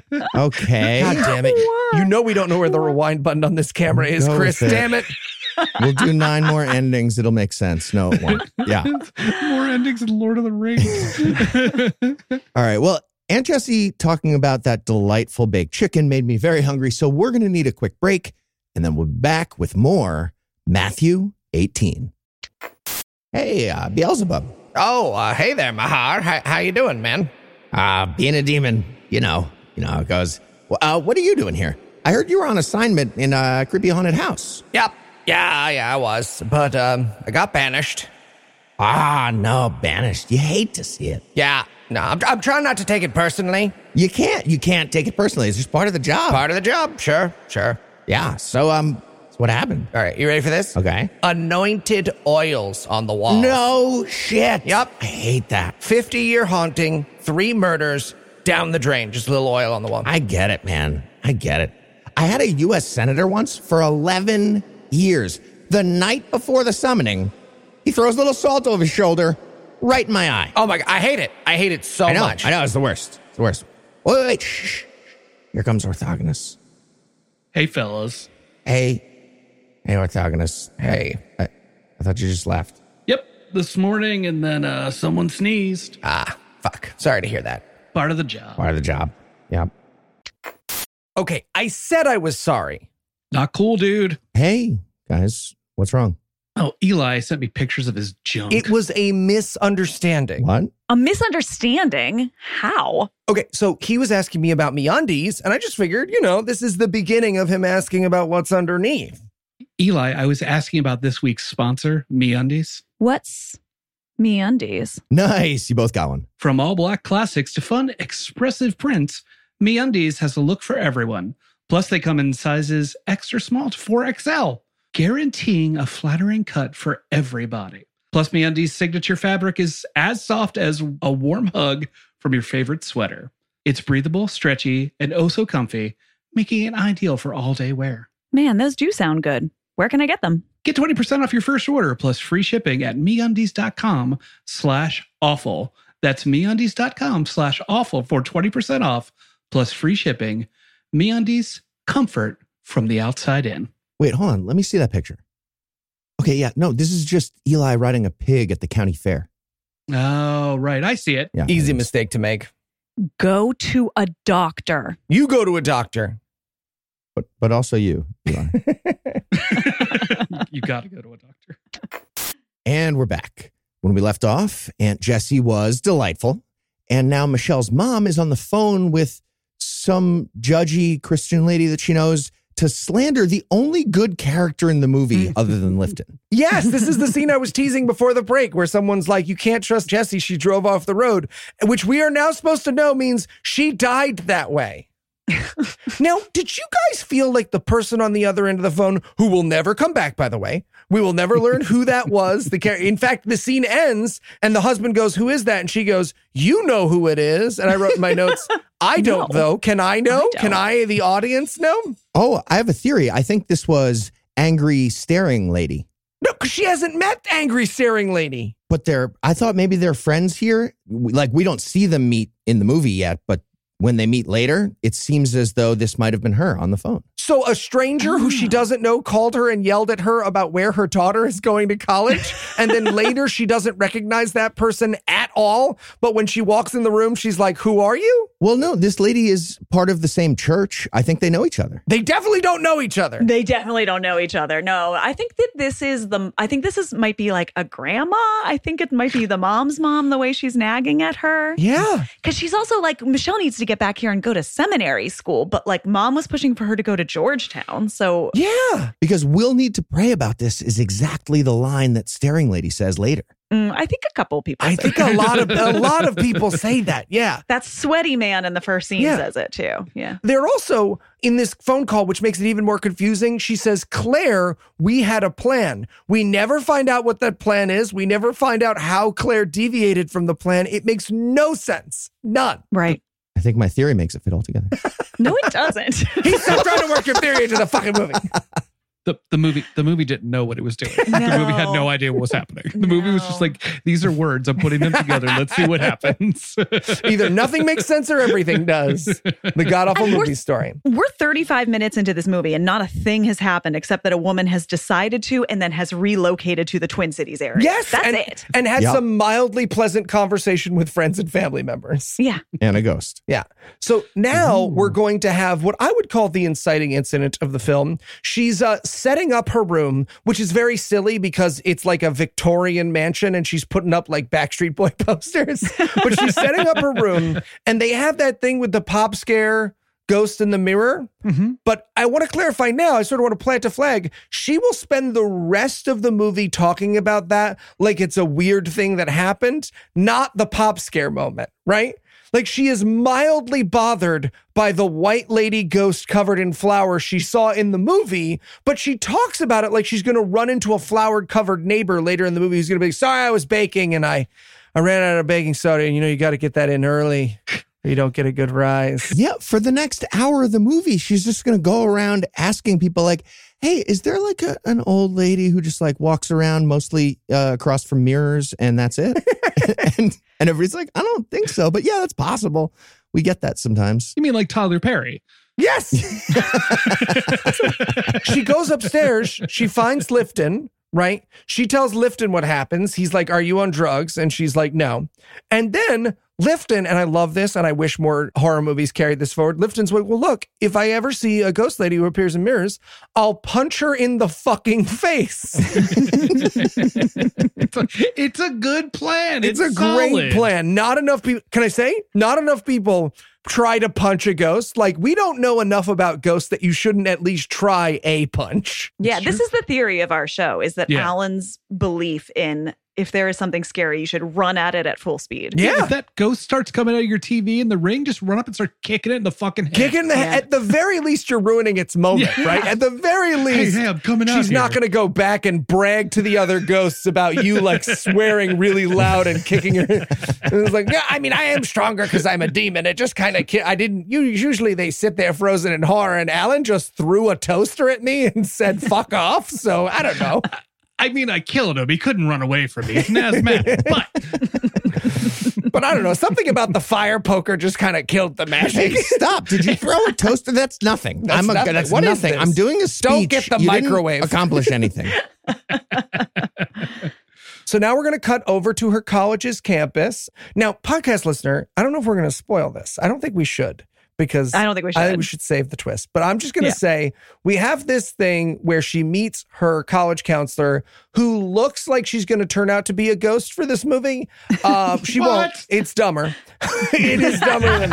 Okay. God damn it. You know we don't know where the rewind button on this camera is, Go Chris. with it. Damn it. We'll do 9 more endings. It'll make sense. No, it won't. Yeah. More endings in Lord of the Rings. All right. Well, Aunt Jessie talking about that delightful baked chicken made me very hungry. So we're going to need a quick break, and then we'll be back with more Matthew 18. Hey, Beelzebub. Oh, hey there, Mahar. How you doing, man? Being a demon, you know how it goes. What are you doing here? I heard you were on assignment in a creepy haunted house. Yep. Yeah, I was. But I got banished. No, banished. You hate to see it. Yeah. No, I'm trying not to take it personally. You can't take it personally. It's just part of the job. Part of the job. Sure. Yeah. So, what happened? All right, you ready for this? Okay. Anointed oils on the wall. No shit. Yep. I hate that. 50-year haunting, 3 murders, down the drain. Just a little oil on the wall. I get it, man. I get it. I had a U.S. senator once for 11 years. The night before the summoning, he throws a little salt over his shoulder, right in my eye. Oh my God, I hate it. I hate it so much. I know, it's the worst. It's the worst. Wait, shh. Here comes Orthogonus. Hey, fellas. Hey, Orthogonus. Hey. I thought you just left. Yep. This morning, and then someone sneezed. Fuck. Sorry to hear that. Part of the job. Part of the job. Yep. Okay, I said I was sorry. Not cool, dude. Hey, guys, what's wrong? Oh, Eli sent me pictures of his junk. It was a misunderstanding. What? A misunderstanding? How? Okay, so he was asking me about MeUndies, and I just figured, this is the beginning of him asking about what's underneath. Eli, I was asking about this week's sponsor, MeUndies. What's MeUndies? Nice. You both got one. From all black classics to fun, expressive prints, MeUndies has a look for everyone. Plus, they come in sizes extra small to 4XL, guaranteeing a flattering cut for everybody. Plus, MeUndies' signature fabric is as soft as a warm hug from your favorite sweater. It's breathable, stretchy, and oh so comfy, making it ideal for all-day wear. Man, those do sound good. Where can I get them? Get 20% off your first order plus free shipping at MeUndies.com/awful. That's MeUndies.com/awful for 20% off plus free shipping. MeUndies, comfort from the outside in. Wait, hold on. Let me see that picture. Okay, yeah. No, this is just Eli riding a pig at the county fair. Oh, right. I see it. Yeah. Easy mistake to make. Go to a doctor. You go to a doctor. But also you, Eli. You got to go to a doctor. And we're back. When we left off, Aunt Jessie was delightful. And now Michelle's mom is on the phone with some judgy Christian lady that she knows to slander the only good character in the movie other than Lifton. Yes, this is the scene I was teasing before the break where someone's like, you can't trust Jessie. She drove off the road, which we are now supposed to know means she died that way. Now, did you guys feel like the person on the other end of the phone, who will never come back, by the way, we will never learn who that was. In fact, the scene ends and the husband goes, who is that? And she goes, you know who it is. And I wrote in my notes, I don't though. Can I know? Can I, the audience, know? Oh, I have a theory. I think this was Angry Staring Lady. No, because she hasn't met Angry Staring Lady. But I thought maybe they're friends here. Like, we don't see them meet in the movie yet, but when they meet later, it seems as though this might have been her on the phone. So a stranger who she doesn't know called her and yelled at her about where her daughter is going to college. And then later she doesn't recognize that person at all. But when she walks in the room, she's like, who are you? Well, no, this lady is part of the same church. I think they know each other. They definitely don't know each other. They definitely don't know each other. No, I think that this might be like a grandma. I think it might be the mom's mom, the way she's nagging at her. Yeah. Because she's also like, Michelle needs to get back here and go to seminary school. But like mom was pushing for her to go to Georgetown. So yeah. Because we'll need to pray about this is exactly the line that Staring Lady says later. I think a couple people I think a lot of people say that. Yeah. That sweaty man in the first scene says it too. Yeah. They're also in this phone call, which makes it even more confusing. She says, Claire, we had a plan. We never find out what that plan is. We never find out how Claire deviated from the plan. It makes no sense. None. Right. I think my theory makes it fit all together. No, it doesn't. He's still trying to work your theory into the fucking movie. The movie didn't know what it was doing. The movie had no idea what was happening. The movie was just like, these are words. I'm putting them together. Let's see what happens. Either nothing makes sense or everything does. The god-awful movie story. We're 35 minutes into this movie and not a thing has happened except that a woman has decided to and then has relocated to the Twin Cities area. Yes. That's it. And had some mildly pleasant conversation with friends and family members. Yeah. And a ghost. Yeah. So now we're going to have what I would call the inciting incident of the film. She's setting up her room, which is very silly because it's like a Victorian mansion and she's putting up like Backstreet Boy posters. But she's setting up her room and they have that thing with the pop scare ghost in the mirror. Mm-hmm. But I want to clarify now, I sort of want to plant a flag. She will spend the rest of the movie talking about that like it's a weird thing that happened, not the pop scare moment, right? Like she is mildly bothered by the white lady ghost covered in flowers she saw in the movie, but she talks about it like she's going to run into a flowered covered neighbor later in the movie who's going to be, sorry, I was baking and I ran out of baking soda and you got to get that in early or you don't get a good rise. Yeah, for the next hour of the movie, she's just going to go around asking people like, hey, is there like an old lady who just like walks around mostly across from mirrors and that's it? and everybody's like, I don't think so. But yeah, that's possible. We get that sometimes. You mean like Tyler Perry? Yes. She goes upstairs. She finds Lifton, right? She tells Lifton what happens. He's like, are you on drugs? And she's like, no. And then Lifton, and I love this, and I wish more horror movies carried this forward. Lifton's like, well, look, if I ever see a ghost lady who appears in mirrors, I'll punch her in the fucking face. It's a good plan. It's a great plan. Not enough people, can I say? Not enough people try to punch a ghost. Like, we don't know enough about ghosts that you shouldn't at least try a punch. Yeah, this is the theory of our show, is that Alan's belief in if there is something scary, you should run at it at full speed. Yeah. If that ghost starts coming out of your TV in the ring, just run up and start kicking it in the fucking head. Kick it in the head. At the very least, you're ruining its moment, right? At the very least, hey, I'm coming out she's not going to go back and brag to the other ghosts about you like swearing really loud and kicking her. And it's like, yeah, I mean, I am stronger because I'm a demon. It just kind of, usually they sit there frozen in horror, and Alan just threw a toaster at me and said, fuck off. So I don't know. I mean, I killed him. He couldn't run away from me. He's an asthmatic, but But I don't know. Something about the fire poker just kind of killed the magic. Hey, stop. Did you throw a toaster? That's nothing. That's nothing. That's What is nothing. this? I'm doing a speech. Don't get the You didn't microwave. accomplish anything. So now we're going to cut over to her college's campus. Now, podcast listener, I don't know if we're going to spoil this. I don't think we should. Because I don't think we should. I think we should save the twist. But I'm just going to say we have this thing where she meets her college counselor who looks like she's going to turn out to be a ghost for this movie. She won't. It's dumber. It is dumber than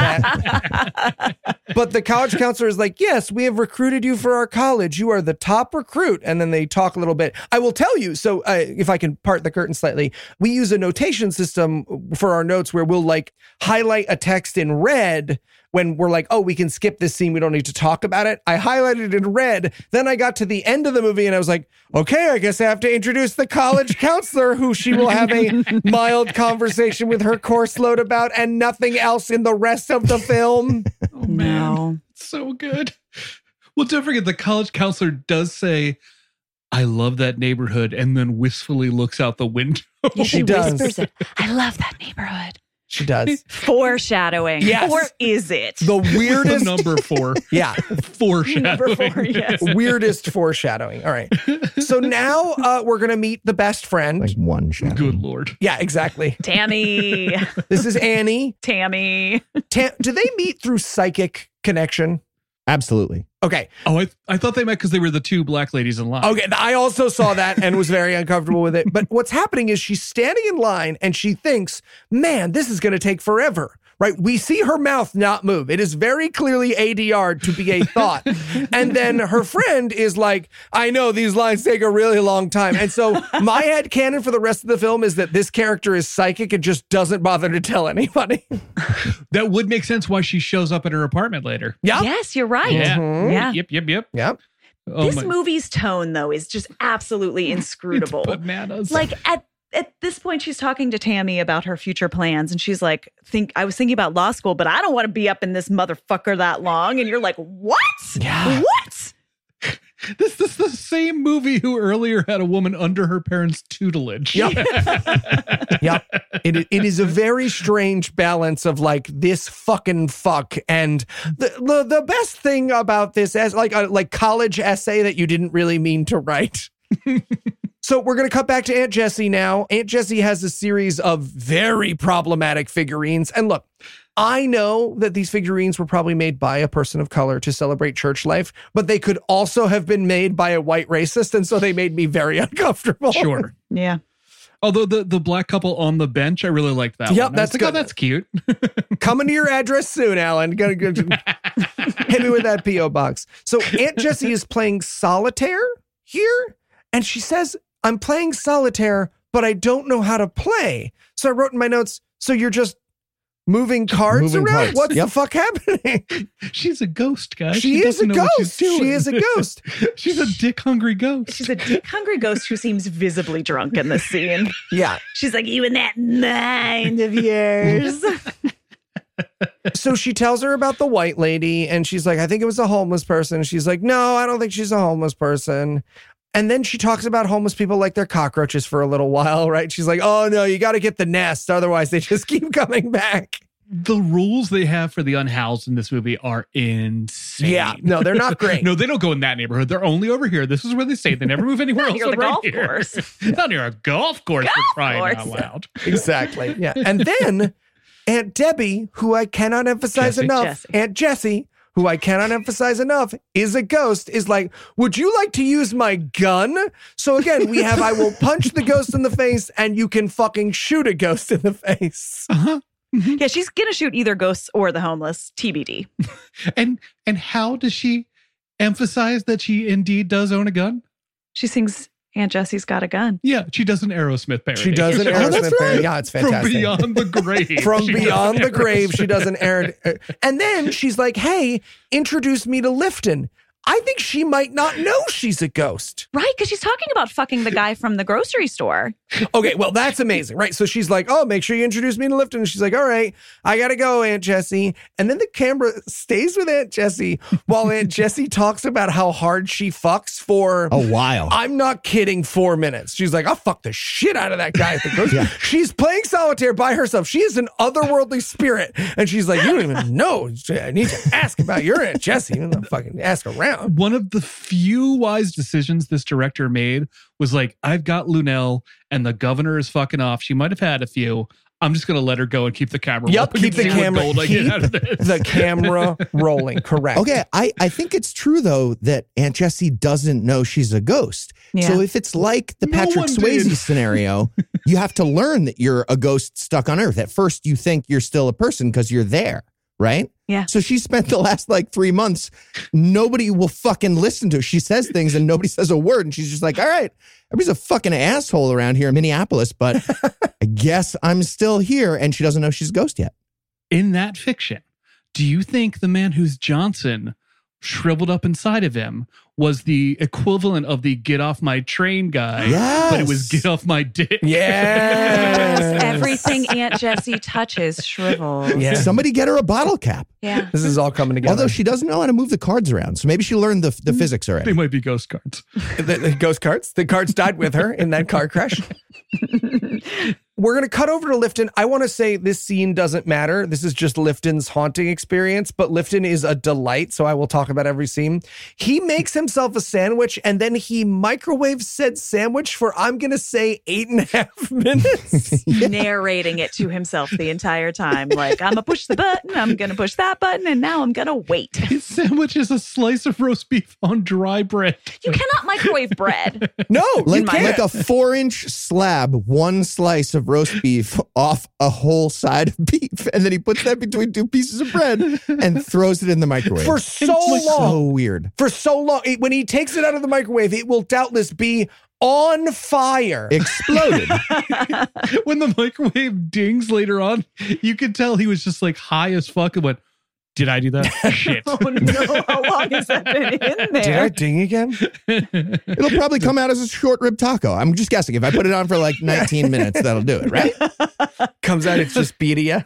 that. But the college counselor is like, yes, we have recruited you for our college. You are the top recruit. And then they talk a little bit. I will tell you. So if I can part the curtain slightly, we use a notation system for our notes where we'll like highlight a text in red when we're like, oh, we can skip this scene. We don't need to talk about it. I highlighted it in red. Then I got to the end of the movie and I was like, okay, I guess I have to introduce the college counselor who she will have a mild conversation with her course load about and nothing else in the rest of the film. Oh, man. No. It's so good. Well, don't forget, the college counselor does say, I love that neighborhood, and then wistfully looks out the window. Yeah, She does. whispers it. I love that neighborhood. She does. Foreshadowing. Yes. Or is it? The weirdest. Number 4. Yeah. Foreshadowing. Number 4, yes. Weirdest foreshadowing. All right. So now we're going to meet the best friend. Like one shadow. Good Lord. Yeah, exactly. Tammy. This is Annie. Tammy. Do they meet through psychic connection? Absolutely. Okay. Oh, I thought they met because they were the two black ladies in line. Okay. I also saw that and was very uncomfortable with it. But what's happening is she's standing in line and she thinks, man, this is going to take forever. Right? We see her mouth not move. It is very clearly ADR'd to be a thought. And then her friend is like, I know these lines take a really long time. And so my headcanon for the rest of the film is that this character is psychic and just doesn't bother to tell anybody. That would make sense why she shows up at her apartment later. Yeah. Yes, you're right. Yeah. Mhm. Yeah. Yep. Yep. Oh, This my movie's tone, though, is just absolutely inscrutable. bananas. Like at this point, she's talking to Tammy about her future plans, and she's like, I was thinking about law school, but I don't want to be up in this motherfucker that long. And you're like, what? Yeah. What? This is the same movie who earlier had a woman under her parents' tutelage. Yep. Yep. It is a very strange balance of like this fucking fuck and the best thing about this as like college essay that you didn't really mean to write. So we're going to cut back to Aunt Jessie now. Aunt Jessie has a series of very problematic figurines. And look, I know that these figurines were probably made by a person of color to celebrate church life, but they could also have been made by a white racist. And so they made me very uncomfortable. Sure. Yeah. Although the black couple on the bench, I really liked that Yep, one. that's I was like, good. oh, that's cute. Coming to your address soon, Alan. Gonna hit me with that P.O. box. So Aunt Jessie is playing solitaire here. And she says, I'm playing solitaire, but I don't know how to play. So I wrote in my notes, so you're just moving cards moving around? cards. What's Yep. the fuck happening? She's a ghost, guys. She is a doesn't know what she's ghost. doing. She is a ghost. She's a dick-hungry ghost. She's a dick-hungry ghost who seems visibly drunk in this scene. Yeah. She's like, you and that mind of yours. So she tells her about the white lady, and she's like, I think it was a homeless person. She's like, no, I don't think she's a homeless person. And then she talks about homeless people like they're cockroaches for a little while, right? She's like, oh, no, you got to get the nest. Otherwise, they just keep coming back. The rules they have for the unhoused in this movie are insane. Yeah. No, they're not great. No, they don't go in that neighborhood. They're only over here. This is where they stay. They never move anywhere Not else. near the but right golf here. course. Not near a golf course for crying out course. loud. Exactly. Yeah. And then Aunt Debbie, who I cannot emphasize Jessie. enough, Jessie. Aunt Jessie, who I cannot emphasize enough, is a ghost, is like, would you like to use my gun? So again, we have, I will punch the ghost in the face and you can fucking shoot a ghost in the face. Uh-huh. Yeah, she's going to shoot either ghosts or the homeless, TBD. And how does she emphasize that she indeed does own a gun? She sings, Aunt Jessie's got a gun. Yeah, she does an Aerosmith parody. She does an Oh, that's Aerosmith parody. right. Yeah, it's From fantastic. beyond the grave. From She does beyond the Aerosmith. grave, she does an errand. And then she's like, hey, introduce me to Lifton. I think she might not know she's a ghost. Right, because she's talking about fucking the guy from the grocery store. Okay, well, that's amazing, right? So she's like, oh, make sure you introduce me to Lifton. And she's like, all right, I got to go, Aunt Jessie. And then the camera stays with Aunt Jessie while Aunt Jessie talks about how hard she fucks for A while. I'm not kidding, 4 minutes. She's like, I'll fuck the shit out of that guy at the grocery. She's playing solitaire by herself. She is an otherworldly spirit. And she's like, you don't even know. I need to ask about your Aunt Jessie. You don't fucking ask around. One of the few wise decisions this director made was like, I've got Lunel and the governor is fucking off. She might have had a few. I'm just going to let her go and keep the camera rolling. Keep the See what camera, gold I get out of this. the camera rolling. Correct. Okay, I think it's true, though, that Aunt Jessie doesn't know she's a ghost. Yeah. So if it's like the No Patrick one Swayze did. scenario, you have to learn that you're a ghost stuck on Earth. At first, you think you're still a person because you're there, right? Yeah. So she spent the last 3 months, nobody will fucking listen to her. She says things and nobody says a word. And she's just like, all right, everybody's a fucking asshole around here in Minneapolis, but I guess I'm still here. And she doesn't know she's a ghost yet. In that fiction, do you think the man who's Johnson shriveled up inside of him was the equivalent of the get off my train guy? Yes. But it was get off my dick. Yes. Everything Aunt Jessie touches shrivels. Yeah. Somebody get her a bottle cap. Yeah. This is all coming together. Although she doesn't know how to move the cards around. So maybe she learned the physics They already. might be ghost cards. the ghost cards. The cards died with her in that car crash. We're going to cut over to Lifton. I want to say this scene doesn't matter. This is just Lifton's haunting experience, but Lifton is a delight, so I will talk about every scene. He makes himself a sandwich, and then he microwaves said sandwich for, I'm going to say, 8.5 minutes. Narrating it to himself the entire time. Like, I'm going to push the button, I'm going to push that button, and now I'm going to wait. His sandwich is a slice of roast beef on dry bread. You cannot microwave bread. No, you Like can't. a 4-inch slab, one slice of roast beef off a whole side of beef. And then he puts that between 2 pieces of bread and throws it in the microwave. For so long. So weird. For so long. When he takes it out of the microwave, it will doubtless be on fire. Exploded. When the microwave dings later on, you could tell he was just like high as fuck and went, did I do that? Shit. Oh no, how long has that been in Did I there? ding again? It'll probably come out as a short rib taco. I'm just guessing. If I put it on for 19 minutes, that'll do it, right? Comes out, it's just birria.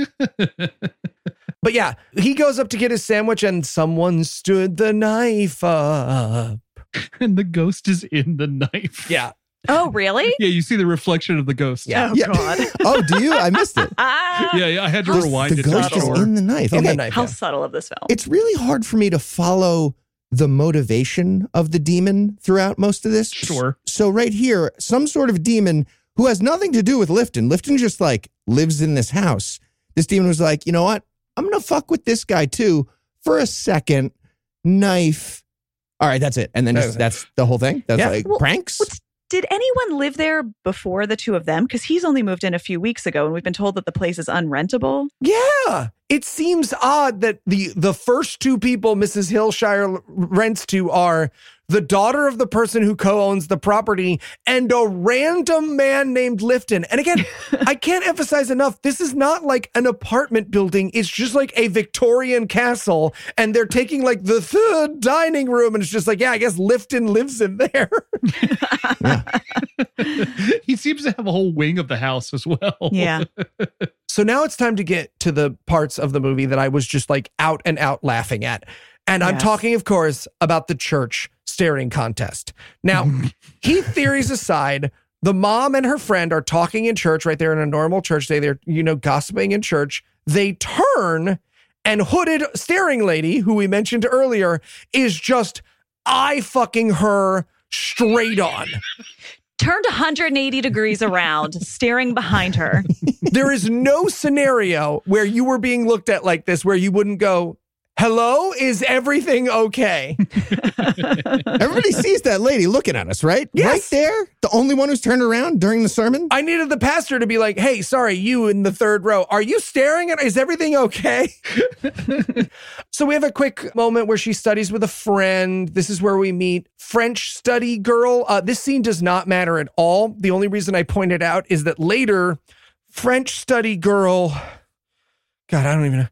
But yeah, he goes up to get his sandwich and someone stood the knife up. And the ghost is in the knife. Yeah. Oh, really? Yeah, you see the reflection of the ghost. Yeah. Oh, Yeah. God. Oh, do you? I missed it. Ah, Yeah, I had to How rewind The it. to ghost make is sure. in the knife. In Okay. the knife. how Yeah. subtle of this film. It's really hard for me to follow the motivation of the demon throughout most of this. Sure. So right here, some sort of demon who has nothing to do with Lifton. Lifton just lives in this house. This demon was like, you know what? I'm going to fuck with this guy too for a second. Knife. All right, that's it. And then that's the whole thing. That's Yeah. Well, pranks. Did anyone live there before the two of them? Because he's only moved in a few weeks ago, and we've been told that the place is unrentable. Yeah. It seems odd that the first two people Mrs. Hillshire rents to are the daughter of the person who co-owns the property and a random man named Lifton. And again, I can't emphasize enough, this is not like an apartment building. It's just like a Victorian castle. And they're taking the dining room and it's just like, yeah, I guess Lifton lives in there. He seems to have a whole wing of the house as well. Yeah. So now it's time to get to the parts of the movie that I was just out and out laughing at. And I'm Yes. talking, of course, about the church staring contest. Now, Heath theories aside, the mom and her friend are talking in church right there in a normal church day. They're, gossiping in church. They turn and hooded staring lady, who we mentioned earlier, is just eye fucking her straight on. Turned 180 degrees around, staring behind her. There is no scenario where you were being looked at like this where you wouldn't go, hello, is everything okay? Everybody sees that lady looking at us, right? Yes. Right there. The only one who's turned around during the sermon. I needed the pastor to be like, hey, sorry, you in the third row. Are you staring at, is everything okay? So we have a quick moment where she studies with a friend. This is where we meet French study girl. This scene does not matter at all. The only reason I pointed out is that later, French study girl, God, I don't even know.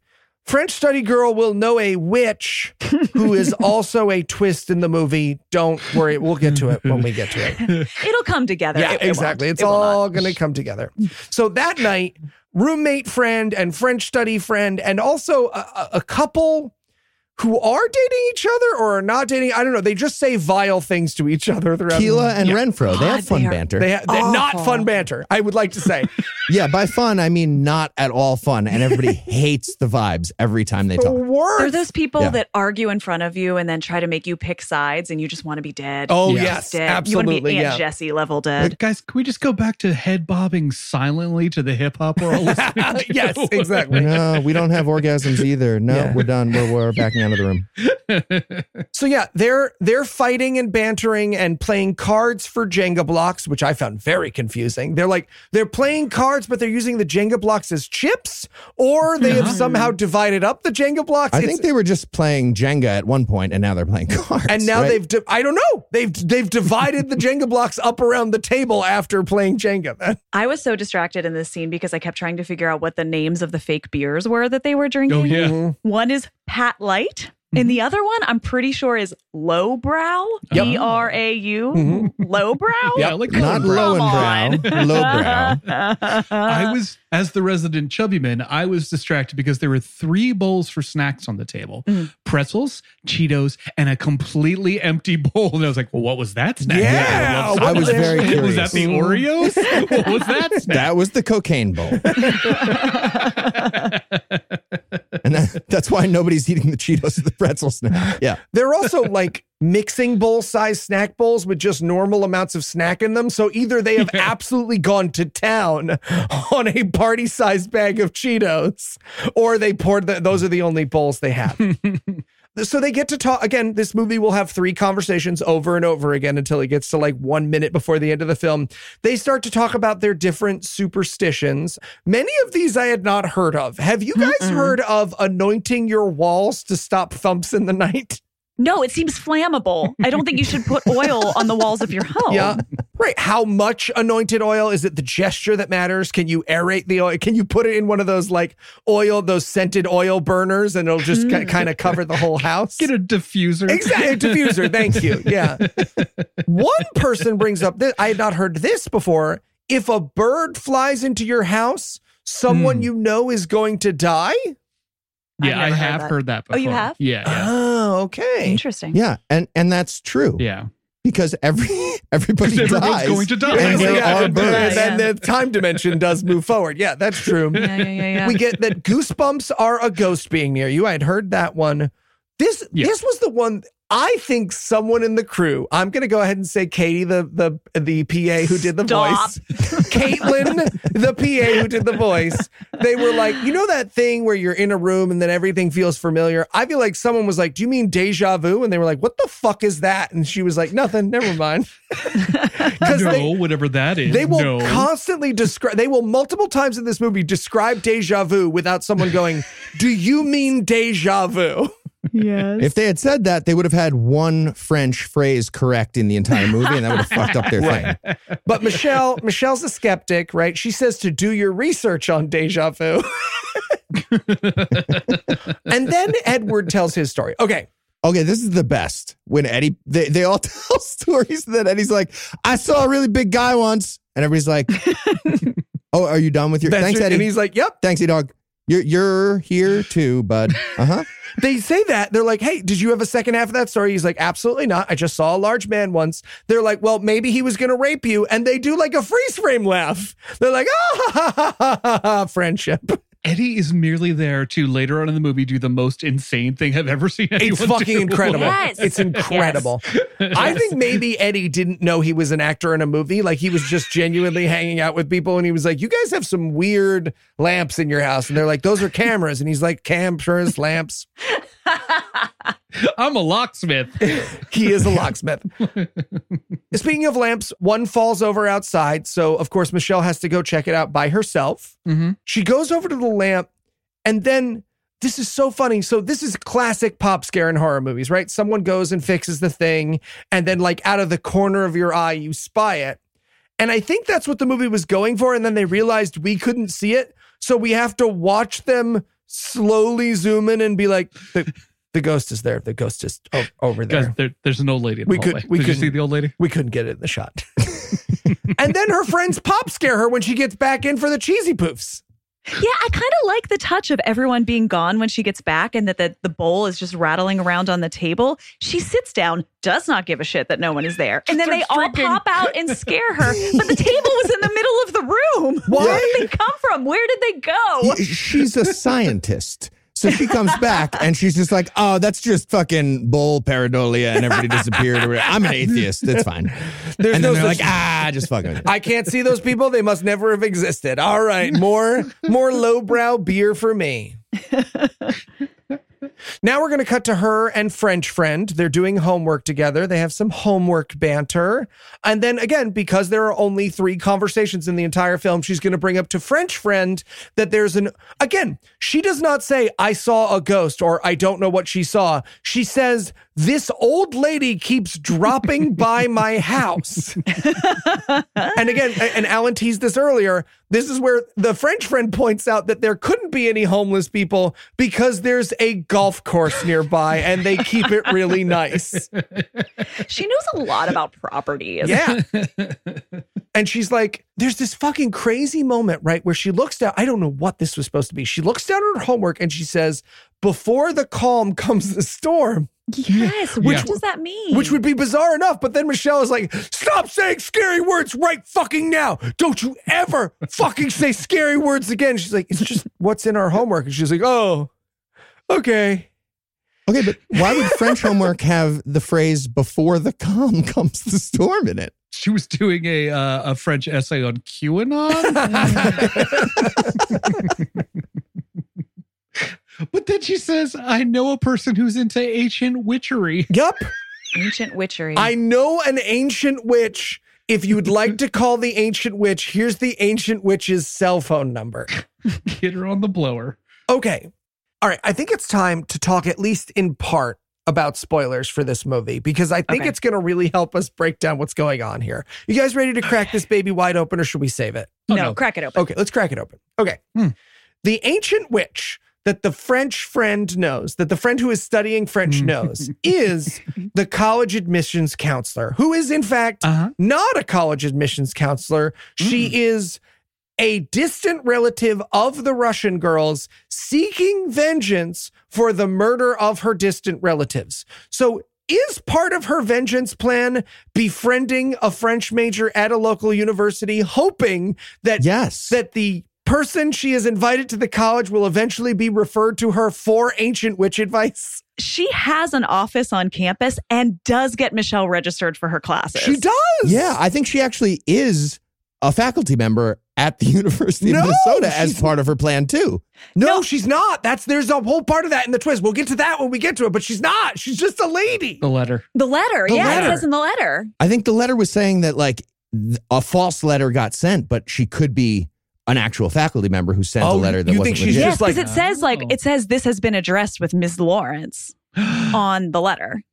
French study girl will know a witch who is also a twist in the movie. Don't worry. We'll get to it when we get to it. It'll come together. Yeah, exactly. It's all going to come together. So that night, roommate friend and French study friend and also a couple who are dating each other or are not dating. I don't know. They just say vile things to each other throughout. Keela and Renfro, they have fun banter. They're not fun banter, I would like to say. Yeah, by fun, I mean not at all fun. And everybody hates the vibes every time they talk. They're those people that argue in front of you and then try to make you pick sides and you just want to be dead. Oh, yes. dead. Absolutely. You want to be Aunt Jessie level dead. But guys, can we just go back to head bobbing silently to the hip hop we're all listening to? Yes, exactly. No, we don't have orgasms either. No, we're done. We're backing out of the room. So yeah, they're fighting and bantering and playing cards for Jenga blocks, which I found very confusing. They're playing cards, but they're using the Jenga blocks as chips, or they have somehow divided up the Jenga blocks. I think they were just playing Jenga at one point, and now they're playing cards. And now right? I don't know. They've divided the Jenga blocks up around the table after playing Jenga. I was so distracted in this scene because I kept trying to figure out what the names of the fake beers were that they were drinking. Oh, yeah. One is Pat Light. And the other one, I'm pretty sure, is Lowbrow. Yep. BRAU. Lowbrow? Yeah, like Not low and brow, lowbrow. I was, as the resident chubbyman, I was distracted because there were 3 bowls for snacks on the table. Pretzels, Cheetos, and a completely empty bowl. And I was like, well, what was that snack? Yeah. I was very curious. Was that the Oreos? What was that snack? That was the cocaine bowl. And that's why nobody's eating the Cheetos or the pretzels now. Yeah. They're also like mixing bowl-sized snack bowls with just normal amounts of snack in them. So either they have absolutely gone to town on a party-sized bag of Cheetos, or they poured those are the only bowls they have. So they get to talk again. This movie will have 3 conversations over and over again until it gets to like 1 minute before the end of the film. They start to talk about their different superstitions. Many of these I had not heard of. Have you guys heard of anointing your walls to stop thumps in the night? No, it seems flammable. I don't think you should put oil on the walls of your home. Yeah. Right. How much anointed oil? Is it the gesture that matters? Can you aerate the oil? Can you put it in one of those like those scented oil burners and it'll just kind of cover the whole house? Get a diffuser. Exactly. A diffuser. Thank you. Yeah. One person brings up this. I had not heard this before. If a bird flies into your house, someone you know is going to die. Yeah, I have heard that before. Oh, you have? Yeah. Oh, okay. Interesting. Yeah. And that's true. Yeah. Because everybody Everyone's dies. going to die. And there are birds. And then the time dimension does move forward. Yeah, that's true. Yeah. We get that goosebumps are a ghost being near you. I had heard that one. This was the one. I think someone in the crew, I'm going to go ahead and say Katie, the PA who did the voice. Caitlin, the PA who did the voice. They were like, you know that thing where you're in a room and then everything feels familiar? I feel like someone was like, do you mean deja vu? And they were like, what the fuck is that? And she was like, nothing, never mind. Whatever that is. They will constantly describe, they will multiple times in this movie describe deja vu without someone going, do you mean deja vu? Yes. If they had said that, they would have had one French phrase correct in the entire movie, and that would have fucked up their thing. But Michelle's a skeptic, right? She says to do your research on deja vu. And then Edward tells his story. Okay, this is the best. When Eddie, they all tell stories that Eddie's like, I saw a really big guy once. And everybody's like, oh, are you done with your, thanks, Eddie. And he's like, yep. Thanks, E-Dog. You're here too, bud. Uh-huh. They say that. They're like, hey, did you have a second half of that story? He's like, absolutely not. I just saw a large man once. They're like, well, maybe he was going to rape you. And they do like a freeze frame laugh. They're like, friendship. Eddie is merely there to later on in the movie do the most insane thing I've ever seen anyone It's fucking do. incredible. Yes. It's incredible. Yes. I think maybe Eddie didn't know he was an actor in a movie. Like he was just genuinely hanging out with people and he was like, you guys have some weird lamps in your house. And they're like, those are cameras. And he's like, cameras, lamps. I'm a locksmith. He is a locksmith. Speaking of lamps, one falls over outside. So, of course, Michelle has to go check it out by herself. Mm-hmm. She goes over to the lamp and then this is so funny. So this is classic pop scare in horror movies, right? Someone goes and fixes the thing and then like out of the corner of your eye, you spy it. And I think that's what the movie was going for. And then they realized we couldn't see it. So we have to watch them slowly zoom in and be like, the ghost is there. The ghost is over there. Guys, there's an old lady in the hallway. Did you see the old lady? We couldn't get it in the shot. And then her friends pop scare her when she gets back in for the cheesy poofs. Yeah, I kind of like the touch of everyone being gone when she gets back and that the bowl is just rattling around on the table. She sits down, does not give a shit that no one is there. And then they all pop out and scare her. But the table was in the middle of the room. Why? Where did they come from? Where did they go? She's a scientist. So she comes back and she's just like, oh, that's just fucking bull pareidolia and everybody disappeared. I'm an atheist. It's fine. There's and no then they're such- like, just fucking. I can't see those people. They must never have existed. All right, more lowbrow beer for me. Now we're going to cut to her and French friend. They're doing homework together. They have some homework banter. And then again, because there are only 3 conversations in the entire film, she's going to bring up to French friend that again, she does not say, I saw a ghost or I don't know what she saw. She says, this old lady keeps dropping by my house. And again, and Alan teased this earlier, this is where the French friend points out that there couldn't be any homeless people because there's a golf course nearby and they keep it really nice. She knows a lot about property. Yeah. And she's like, there's this fucking crazy moment, right, where she looks down. I don't know what this was supposed to be. She looks down at her homework and she says, before the calm comes the storm. Yes. What does that mean? Which would be bizarre enough. But then Michelle is like, stop saying scary words right fucking now. Don't you ever fucking say scary words again. She's like, it's just what's in our homework. And she's like, oh, okay. Okay, but why would French homework have the phrase before the calm comes the storm in it? She was doing a French essay on QAnon. But then she says, I know a person who's into ancient witchery. Yup. Ancient witchery. I know an ancient witch. If you'd like to call the ancient witch, here's the ancient witch's cell phone number. Get her on the blower. Okay. All right. I think it's time to talk, at least in part, about spoilers for this movie, because I think it's going to really help us break down what's going on here. You guys ready to crack this baby wide open, or should we save it? No, crack it open. Okay, let's crack it open. Okay. The ancient witch that the French friend knows, that the friend who is studying French knows, is the college admissions counselor, who is, in fact, not a college admissions counselor. She is a distant relative of the Russian girls seeking vengeance for the murder of her distant relatives. So is part of her vengeance plan befriending a French major at a local university, hoping that, that the person she has invited to the college will eventually be referred to her for ancient witch advice? She has an office on campus and does get Michelle registered for her classes. She does. Yeah, I think she actually is a faculty member at the University of Minnesota as part of her plan too. No, she's not. There's a whole part of that in the twist. We'll get to that when we get to it, but she's not. She's just a lady. The letter. The letter. The It letter. says in the letter. I think the letter was saying that like a false letter got sent, but she could be an actual faculty member who sent a letter that you wasn't think she's legit. just like, Because it says this has been addressed with Ms. Lawrence on the letter.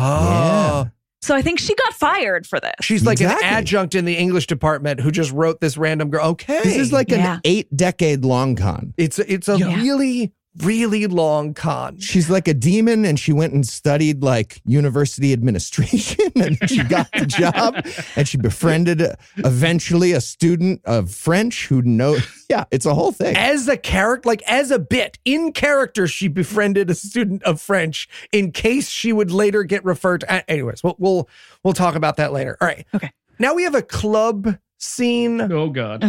oh. So I think she got fired for this. She's like Exactly. an adjunct in the English department who just wrote this random girl. Okay. This is like an 8-decade long con. It's a really, really long con. She's like a demon and she went and studied like university administration and she got the job and she befriended eventually a student of French who it's a whole thing. As a character, like as a bit, in character, she befriended a student of French in case she would later get referred to. Anyways, we'll talk about that later. All right. Okay. Now we have a club scene. Oh, God.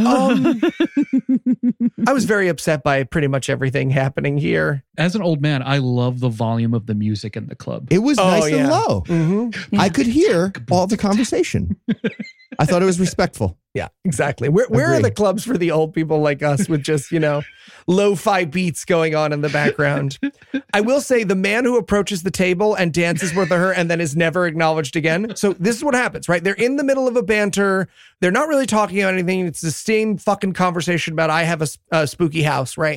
I was very upset by pretty much everything happening here. As an old man, I love the volume of the music in the club. It was nice and yeah. low. Mm-hmm. I could hear all the conversation. I thought it was respectful. Yeah, exactly. Where are Agree. the clubs for the old people like us with just, lo-fi beats going on in the background? I will say the man who approaches the table and dances with her and then is never acknowledged again. So this is what happens, right? They're in the middle of a banter. They're not really talking about anything. It's the same fucking conversation about I have a spooky house, right?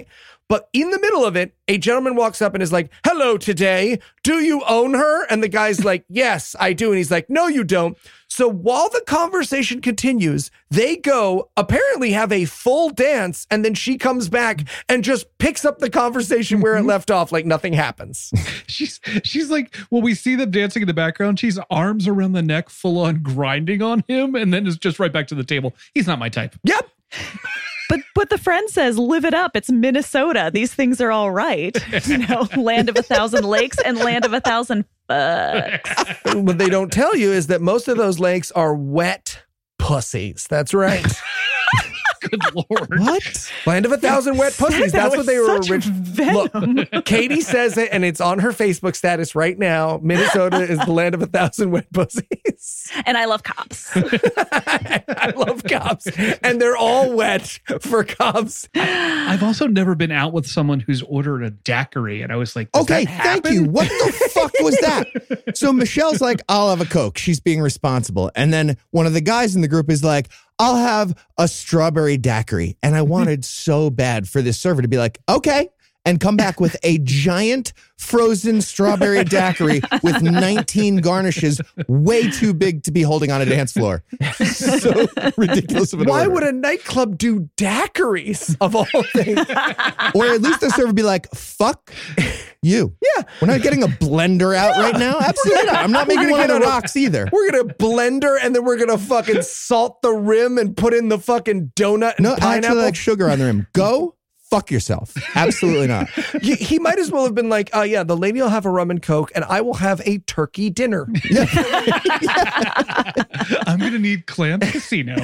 But in the middle of it, a gentleman walks up and is like, hello today. Do you own her? And the guy's like, yes, I do. And he's like, no, you don't. So while the conversation continues, they go apparently have a full dance. And then she comes back and just picks up the conversation where it left off like nothing happens. She's like, well, we see them dancing in the background. She's arms around the neck, full on grinding on him. And then is just right back to the table. He's not my type. Yep. But the friend says, live it up. It's Minnesota. These things are all right. Land of 1,000 lakes and land of 1,000 fucks. What they don't tell you is that most of those lakes are wet pussies. That's right. Good Lord. What? Land of 1,000 wet pussies. That's what they were originally. Look, Katie says it, and it's on her Facebook status right now. Minnesota is the land of 1,000 wet pussies. And I love cops. I love cops. And they're all wet for cops. I've also never been out with someone who's ordered a daiquiri. And I was like, Okay, thank you. What the fuck was that? So Michelle's like, I'll have a Coke. She's being responsible. And then one of the guys in the group is like, I'll have a strawberry daiquiri. And I wanted so bad for this server to be like, okay, and come back with a giant frozen strawberry daiquiri with 19 garnishes, way too big to be holding on a dance floor. So ridiculous of an Why order. would a nightclub do daiquiris of all things? Or at least the server would be like, fuck you. Yeah. We're not getting a blender out right now. Absolutely not. I'm not making one of the rocks either. We're going to blender and then we're going to fucking salt the rim and put in the fucking donut and No, I pineapple. actually like sugar on the rim. Go fuck yourself. Absolutely not. He might as well have been like, yeah, the lady will have a rum and Coke and I will have a turkey dinner. I'm going to need Clam Casino.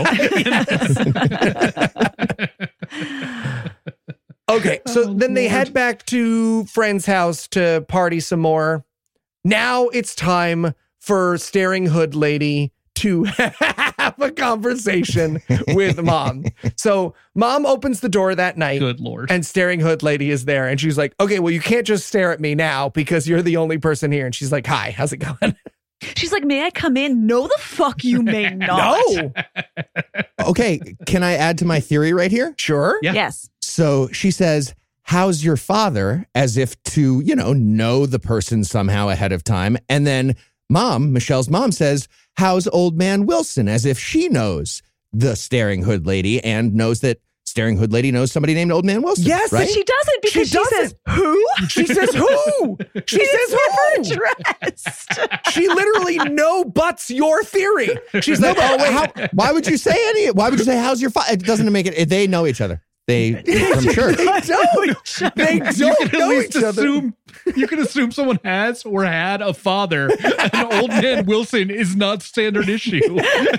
Okay, so then they head back to friend's house to party some more. Now it's time for Staring Hood Lady to have a conversation with Mom. So Mom opens the door that night. Good Lord. And Staring Hood Lady is there. And she's like, okay, well, you can't just stare at me now because you're the only person here. And she's like, hi, how's it going? She's like, may I come in? No, the fuck you may not. No. Okay, can I add to my theory right here? Sure. Yeah. Yes. So she says, how's your father? As if to, know the person somehow ahead of time. And then Michelle's mom says, how's old man Wilson? As if she knows the Staring Hood Lady and knows that Staring Hood Lady knows somebody named Old Man Wilson. Yes, right? But she doesn't because she says, who? She says who? She says who? Dressed. She literally no buts your theory. She's No, like, oh, but wait. why would you say any? Why would you say, how's your father? It doesn't make it. They know each other. They from church. They don't. They You don't can at know least each other. assume you can assume someone has or had a father. And Old Man Wilson is not standard issue.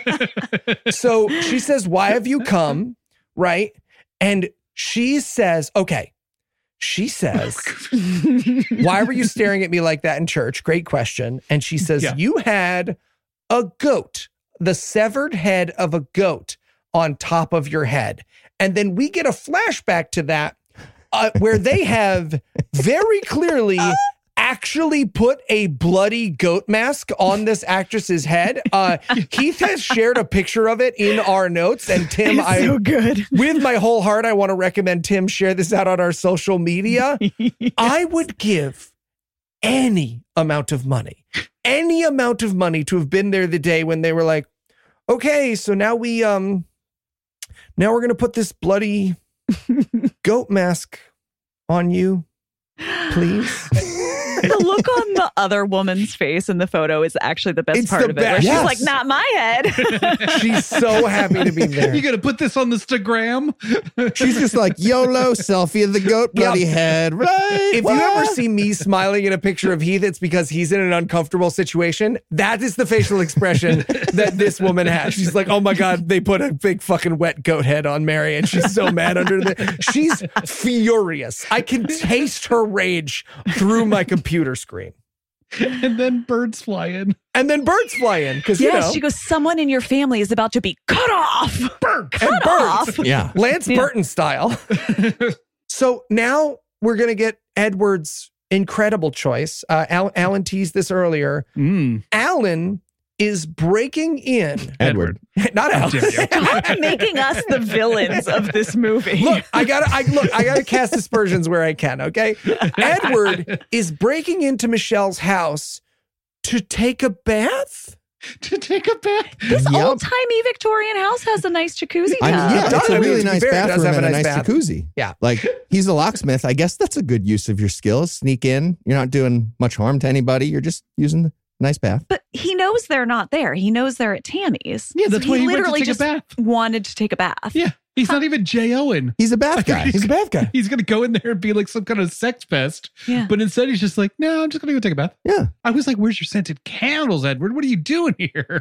So she says, why have you come? Right. And she says, okay. She says, why were you staring at me like that in church? Great question. And she says, Yeah. you had a goat, the severed head of a goat on top of your head. And then we get a flashback to that where they have very clearly actually put a bloody goat mask on this actress's head. Keith has shared a picture of it in our notes. And Tim, so good. with my whole heart, I want to recommend Tim share this out on our social media. I would give any amount of money to have been there the day when they were like, okay, so now now we're going to put this bloody goat mask on you, please. The look on the other woman's face in the photo is actually the best It's part the of it. Where best. she's Yes. like, not my head. She's so happy to be there. You got to put this on the Instagram. She's just like, YOLO, selfie of the goat bloody Yep. head, right? If you ever see me smiling in a picture of Heath, it's because he's in an uncomfortable situation. That is the facial expression that this woman has. She's like, oh my God, they put a big fucking wet goat head on Mary. And she's so mad she's furious. I can taste her rage through my computer screen. And then birds fly in. And then birds fly in because, Yes, she goes, someone in your family is about to be cut off. Cut off. Yeah. Lance Burton style. So now we're going to get Edward's incredible choice. Alan teased this earlier. Alan is breaking in. Edward. Not Alex. Stop making us the villains of this movie. Look, I gotta cast aspersions where I can, okay? Edward is breaking into Michelle's house to take a bath. To take a bath. This old-timey Victorian house has a nice jacuzzi tub. I mean, yeah, it's a really to be nice fair, it does bathroom have and a a nice nice bath. jacuzzi. Yeah. Like, he's a locksmith. I guess that's a good use of your skills. Sneak in. You're not doing much harm to anybody. You're just using the nice bath. But he knows they're not there. He knows they're at Tammy's. Yeah, that's So why he went to literally take a just bath. wanted to take a bath. Yeah. He's not even J. Owen. He's a bath guy. He's a bath guy. He's going to go in there and be like some kind of sex pest. Yeah. But instead, he's just like, no, I'm just going to go take a bath. Yeah. I was like, where's your scented candles, Edward? What are you doing here?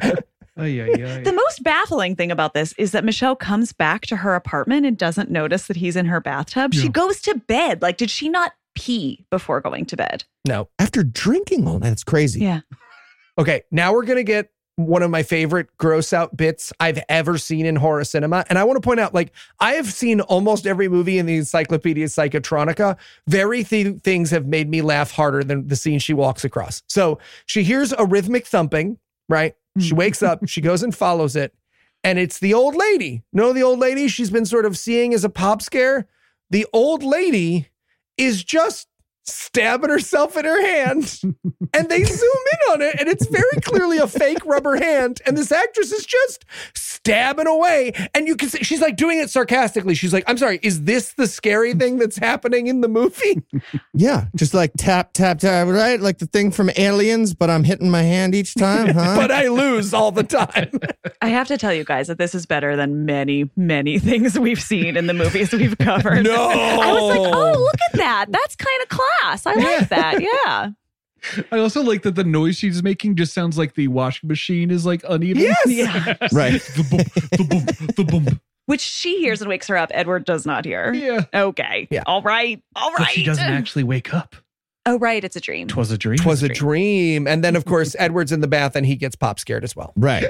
The most baffling thing about this is that Michelle comes back to her apartment and doesn't notice that he's in her bathtub. She Yeah. goes to bed. Like, did she not pee before going to bed? No. After drinking all night, that's crazy. Yeah. Okay, now we're going to get one of my favorite gross out bits I've ever seen in horror cinema. And I want to point out, like, I have seen almost every movie in the Encyclopedia Psychotronica. Very few things have made me laugh harder than the scene she walks across. So she hears a rhythmic thumping, right? She wakes up, she goes and follows it. And it's the old lady. No, the old lady she's been sort of seeing as a pop scare. The old lady is just stabbing herself in her hand, and they zoom in on it, and it's very clearly a fake rubber hand, and this actress is just stabbing away, and you can see she's like doing it sarcastically. She's like, I'm sorry, is this the scary thing that's happening in the movie? Yeah. Just like tap, tap, tap, right? Like the thing from Aliens, but I'm hitting my hand each time, huh? But I lose all the time. I have to tell you guys that this is better than many, many things we've seen in the movies we've covered. No. I was like, oh, look at that. That's kind of class. I like that. Yeah. I also like that the noise she's making just sounds like the washing machine is like uneven. Yes. Yeah. Right. The boom, the boom, the boom. Which she hears and wakes her up. Edward does not hear. Yeah. Okay. Yeah. All right. All right. But she doesn't actually wake up. Oh, right. It's a dream. 'Twas a dream. Twas a dream. And then, of course, Edward's in the bath, and he gets pop scared as well. Right.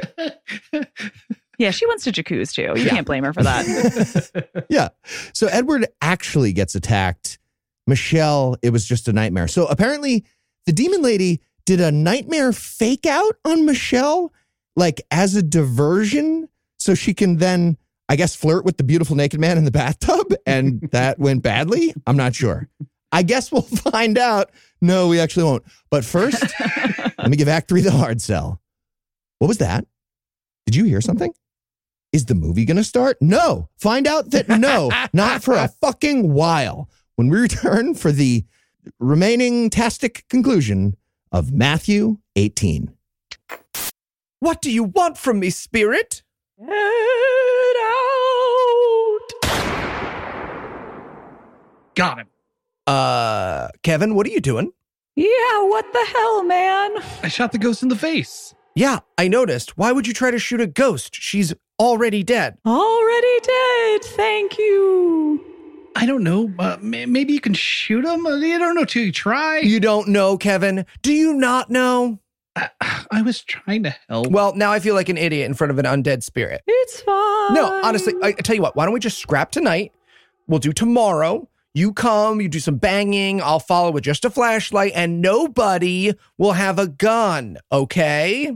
Yeah, she wants to jacuzzi too. You can't blame her for that. Yeah. So Edward actually gets attacked. Michelle, it was just a nightmare. So apparently the demon lady did a nightmare fake out on Michelle, like as a diversion. So she can then, I guess, flirt with the beautiful naked man in the bathtub. And that went badly. I'm not sure. I guess we'll find out. No, we actually won't. But first, let me give Act 3 the hard sell. What was that? Did you hear something? Is the movie going to start? No. Find out that no, not for a fucking while. When we return for the remaining tastic conclusion of Matthew 18. What do you want from me, spirit? Get out. Got him. Kevin, what are you doing? Yeah, what the hell, man? I shot the ghost in the face. Yeah, I noticed. Why would you try to shoot a ghost? She's already dead. Already dead. Thank you. I don't know. Maybe you can shoot him. I don't know till you try. You don't know, Kevin? Do you not know? I was trying to help. Well, now I feel like an idiot in front of an undead spirit. It's fine. No, honestly, I tell you what, why don't we just scrap tonight? We'll do tomorrow. You come, you do some banging, I'll follow with just a flashlight, and nobody will have a gun, okay?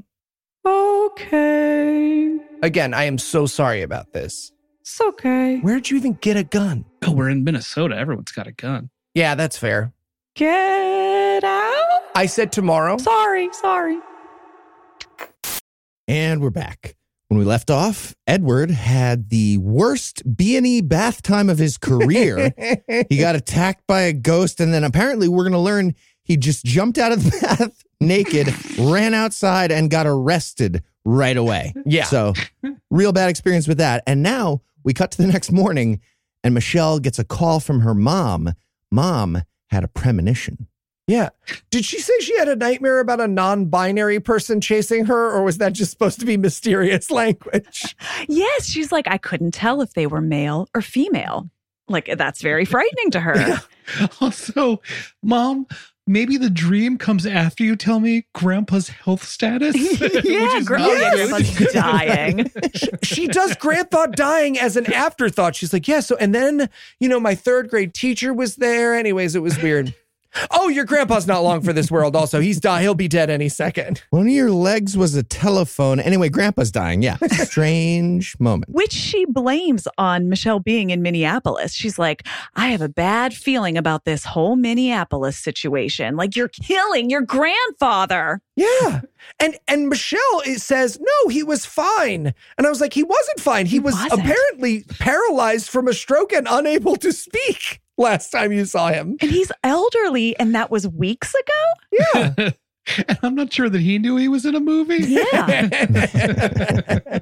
Okay. Again, I am so sorry about this. It's okay. Where'd you even get a gun? Oh, we're in Minnesota. Everyone's got a gun. Yeah, that's fair. Get out. I said tomorrow. Sorry. And we're back. When we left off, Edward had the worst B&E bath time of his career. He got attacked by a ghost, and then apparently we're going to learn he just jumped out of the bath naked, ran outside, and got arrested right away. Yeah. So real bad experience with that. And now we cut to the next morning, and Michelle gets a call from her mom. Mom had a premonition. Yeah. Did she say she had a nightmare about a non-binary person chasing her, or was that just supposed to be mysterious language? Yes, she's like, I couldn't tell if they were male or female. Like, that's very frightening to her. Also, Mom, maybe the dream comes after you tell me Grandpa's health status. Yeah, Grandpa's dying. She does Grandpa dying as an afterthought. She's like, yeah, so, and then, my third grade teacher was there. Anyways, it was weird. Oh, your grandpa's not long for this world also. He'll be dead any second. One of your legs was a telephone. Anyway, Grandpa's dying. Yeah. Strange moment. Which she blames on Michelle being in Minneapolis. She's like, I have a bad feeling about this whole Minneapolis situation. Like, you're killing your grandfather. Yeah. And Michelle says, no, he was fine. And I was like, he wasn't fine. He was apparently paralyzed from a stroke and unable to speak last time you saw him. And he's elderly, and that was weeks ago? Yeah. And I'm not sure that he knew he was in a movie. Yeah.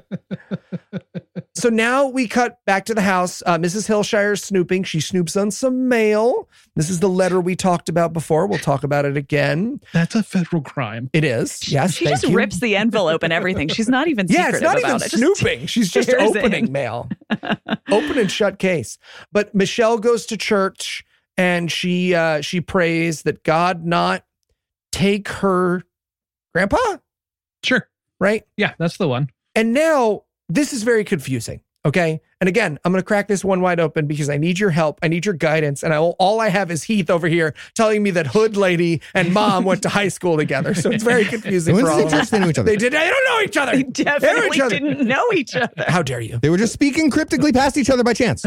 So now we cut back to the house. Mrs. Hillshire's snooping. She snoops on some mail. This is the letter we talked about before. We'll talk about it again. That's a federal crime. It is. Yes. She just rips the envelope and everything. She's not even secretive it's not about even it. snooping. She's just opening mail. Open and shut case. But Michelle goes to church and she prays that God not take her grandpa. Sure. Right? Yeah, that's the one. And now this is very confusing. Okay. And again, I'm going to crack this one wide open because I need your help. I need your guidance. And all I have is Heath over here telling me that Hood Lady and Mom went to high school together. So it's very confusing for all of us. They know each other? They don't know each other. They definitely didn't know each other. How dare you? They were just speaking cryptically past each other by chance.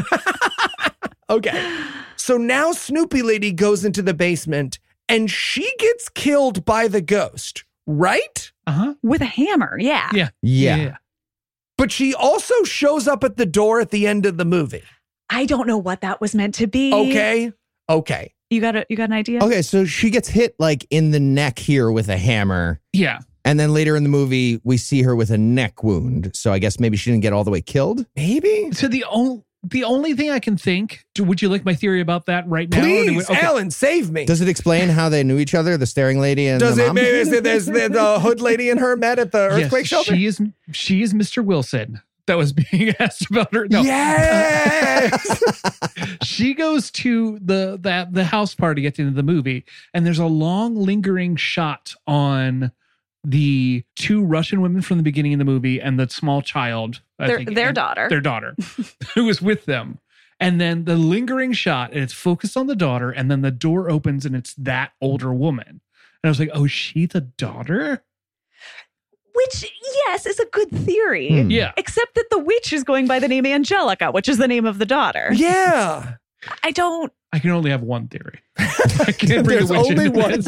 Okay. So now Snoopy Lady goes into the basement and she gets killed by the ghost, right? Uh-huh. With a hammer, yeah. Yeah. But she also shows up at the door at the end of the movie. I don't know what that was meant to be. Okay. You got an idea? Okay, so she gets hit like in the neck here with a hammer. Yeah. And then later in the movie, we see her with a neck wound. So I guess maybe she didn't get all the way killed. Maybe. So the only thing I can think, would you like my theory about that right now? Please, Alan, save me. Does it explain how they knew each other, the staring lady and Does the it? mom? Maybe is it the Hood Lady and her met at the earthquake shelter? She is Mr. Wilson that was being asked about her. No. Yes. She goes to the house party at the end of the movie, and there's a long lingering shot on the two Russian women from the beginning of the movie and the small child, Their daughter, who was with them. And then the lingering shot, and it's focused on the daughter, and then the door opens and it's that older woman. And I was like, oh, is she the daughter? Which, yes, is a good theory. Yeah. Except that the witch is going by the name Angelica, which is the name of the daughter. Yeah. I can only have one theory. I can't bring There's the witch only into one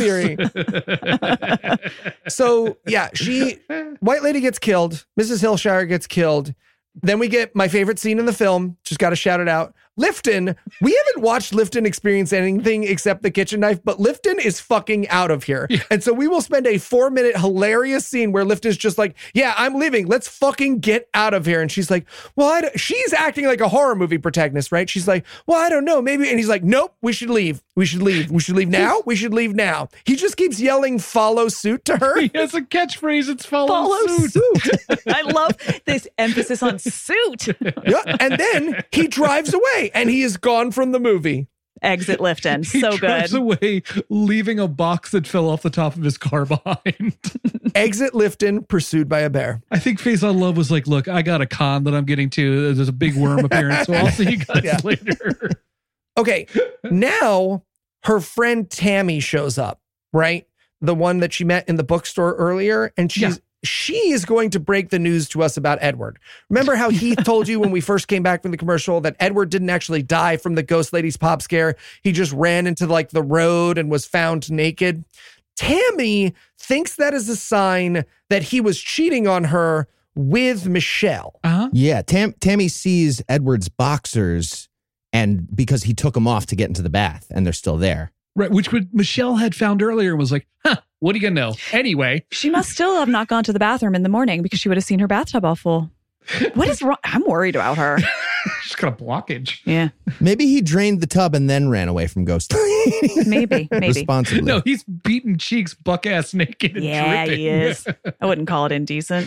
this. theory. So, yeah, White Lady gets killed. Mrs. Hillshire gets killed. Then we get my favorite scene in the film. Just got to shout it out. Lifton. We haven't watched Lifton experience anything except the kitchen knife, but Lifton is fucking out of here. Yeah. And so we will spend a 4-minute hilarious scene where Lifton's just like, yeah, I'm leaving. Let's fucking get out of here. And she's like, well, she's acting like a horror movie protagonist, right? She's like, well, I don't know, maybe. And he's like, nope, we should leave. We should leave. We should leave now. We should leave now. He just keeps yelling, follow suit to her. He has a catchphrase. It's follow suit. I love this emphasis on suit. Yeah. And then he drives away and he is gone from the movie. Exit Lifton. He drives away, leaving a box that fell off the top of his car behind. Exit Lifton, pursued by a bear. I think Face on Love was like, look, I got a con that I'm getting to. There's a big worm appearance, so I'll see you guys later. Okay, now her friend Tammy shows up, right? The one that she met in the bookstore earlier, and she is going to break the news to us about Edward. Remember how Heath told you when we first came back from the commercial that Edward didn't actually die from the ghost lady's pop scare? He just ran into like the road and was found naked. Tammy thinks that is a sign that he was cheating on her with Michelle. Uh-huh. Yeah, Tammy sees Edward's boxers, and because he took them off to get into the bath, and they're still there. Right, which Michelle had found earlier and was like, what are you going to know? Anyway. She must still have not gone to the bathroom in the morning because she would have seen her bathtub all full. What is wrong? I'm worried about her. She's got a blockage. Yeah. Maybe he drained the tub and then ran away from Ghost. Maybe. Responsibly. No, he's beating cheeks buck-ass naked and dripping. He is. I wouldn't call it indecent.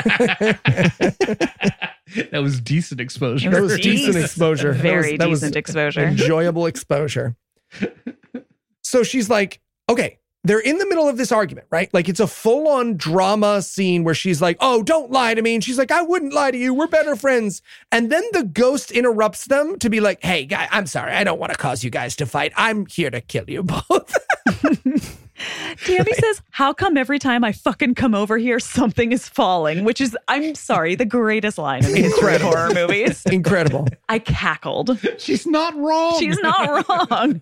That was decent exposure. That was decent exposure. Very that was decent exposure. Enjoyable exposure. So she's like, okay, they're in the middle of this argument, right? Like it's a full-on drama scene where she's like, oh, don't lie to me. And she's like, I wouldn't lie to you. We're better friends. And then the ghost interrupts them to be like, hey, guy, I'm sorry. I don't want to cause you guys to fight. I'm here to kill you both. Tammy says, how come every time I fucking come over here, something is falling? Which is, I'm sorry, the greatest line in the history of horror movies. Incredible. I cackled. She's not wrong. She's not wrong.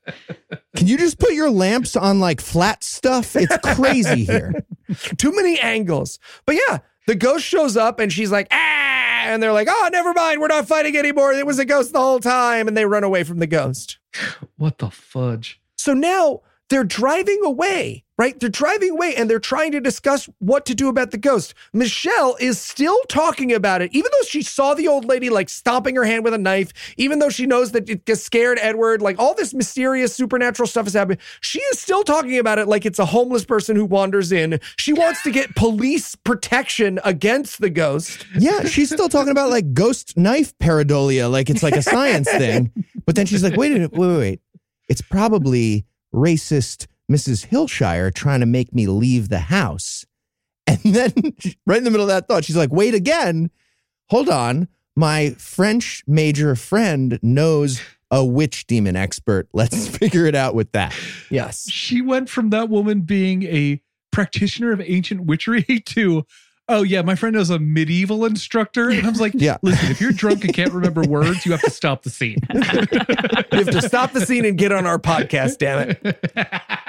Can you just put your lamps on like flat stuff? It's crazy here. Too many angles. But yeah, the ghost shows up and she's like, ah, and they're like, oh, never mind. We're not fighting anymore. It was a ghost the whole time. And they run away from the ghost. What the fudge? So now they're driving away, right? They're driving away and they're trying to discuss what to do about the ghost. Michelle is still talking about it, even though she saw the old lady like stomping her hand with a knife, even though she knows that it scared Edward, like all this mysterious supernatural stuff is happening. She is still talking about it like it's a homeless person who wanders in. She wants to get police protection against the ghost. Yeah, she's still talking about like ghost knife pareidolia, like it's like a science thing. But then she's like, wait. It's probably racist Mrs. Hillshire trying to make me leave the house. And then right in the middle of that thought, she's like, wait again. Hold on. My French major friend knows a witch demon expert. Let's figure it out with that. Yes. She went from that woman being a practitioner of ancient witchery to, oh yeah, my friend is a medieval instructor. And I was like, Yeah. Listen, if you're drunk and can't remember words, you have to stop the scene. You have to stop the scene and get on our podcast, damn it.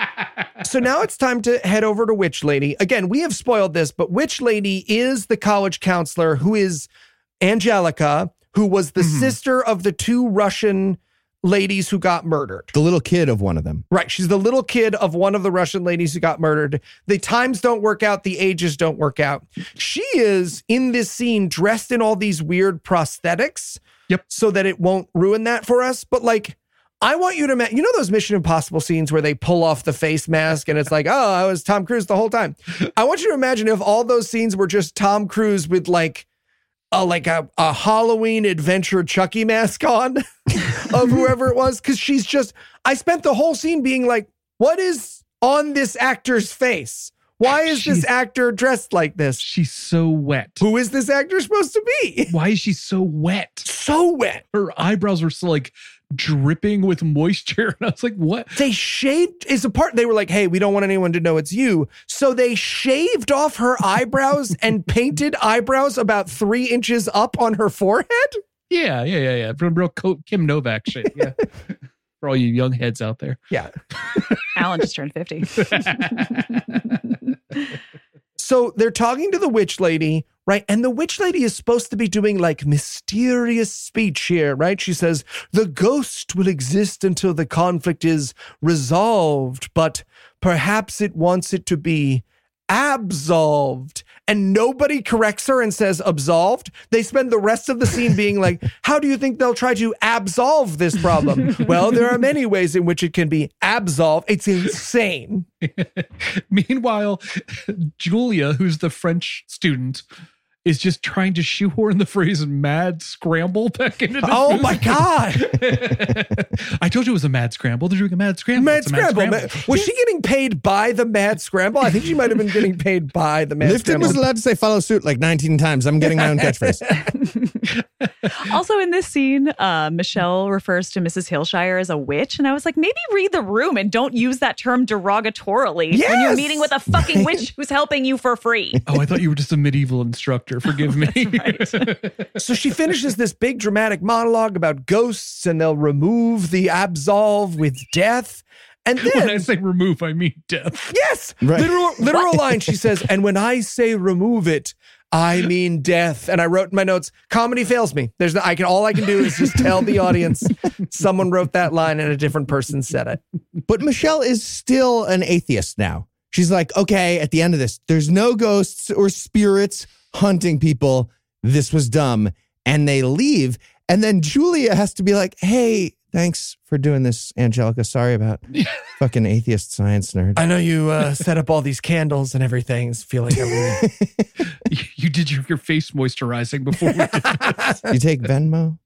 So now it's time to head over to Witch Lady. Again, we have spoiled this, but Witch Lady is the college counselor who is Angelica, who was the sister of the two Russian ladies who got murdered. The little kid of one of them. Right. She's the little kid of one of the Russian ladies who got murdered. The times don't work out. The ages don't work out. She is in this scene dressed in all these weird prosthetics. Yep. So that it won't ruin that for us. But like, I want you to imagine, you know those Mission Impossible scenes where they pull off the face mask and it's like, oh, I was Tom Cruise the whole time. I want you to imagine if all those scenes were just Tom Cruise with like a Halloween adventure Chucky mask on of whoever it was. Cause she's just, I spent the whole scene being like, what is on this actor's face? Why is this actor dressed like this? She's so wet. Who is this actor supposed to be? Why is she so wet? So wet. Her eyebrows were so like dripping with moisture. And I was like, what? They shaved is a part. They were like, hey, we don't want anyone to know it's you. So they shaved off her eyebrows and painted eyebrows about 3 inches up on her forehead. Yeah. From real Kim Novak shit. Yeah. For all you young heads out there. Yeah. Alan just turned 50. So they're talking to the witch lady, right? And the witch lady is supposed to be doing like mysterious speech here, right? She says, the ghost will exist until the conflict is resolved, but perhaps it wants it to be absolved. And nobody corrects her and says absolved. They spend the rest of the scene being like, how do you think they'll try to absolve this problem? Well, there are many ways in which it can be absolved. It's insane. Meanwhile, Julia, who's the French student, is just trying to shoehorn the phrase mad scramble back into this movie. My God. I told you it was a mad scramble. They're doing a mad scramble. Mad It's a mad Scramble. Was she getting paid by the Mad Scramble? I think she might have been getting paid by the Mad Lifton Scramble. was allowed to say follow suit like 19 times. I'm getting my own catchphrase. Also in this scene, Michelle refers to Mrs. Hillshire as a witch. And I was like, maybe read the room and don't use that term derogatorily when you're Yes! meeting with a fucking witch who's helping you for free. Oh, I thought you were just a medieval instructor. Forgive me. So she finishes this big dramatic monologue about ghosts and they'll remove the absolve with death. And When I then, say remove, I mean death. yes, Right. literal line. She says, and when I say remove it, I mean death. And I wrote in my notes, comedy fails me. All I can do is just tell the audience someone wrote that line and a different person said it. But Michelle is still an atheist now. She's like, okay, at the end of this, there's no ghosts or spirits hunting people. This was dumb. And they leave. And then Julia has to be like, hey, thanks for doing this, Angelica. Sorry about fucking atheist science nerd. I know you set up all these candles and everything. It's feeling everything. You did your face moisturizing before we did this. You take Venmo?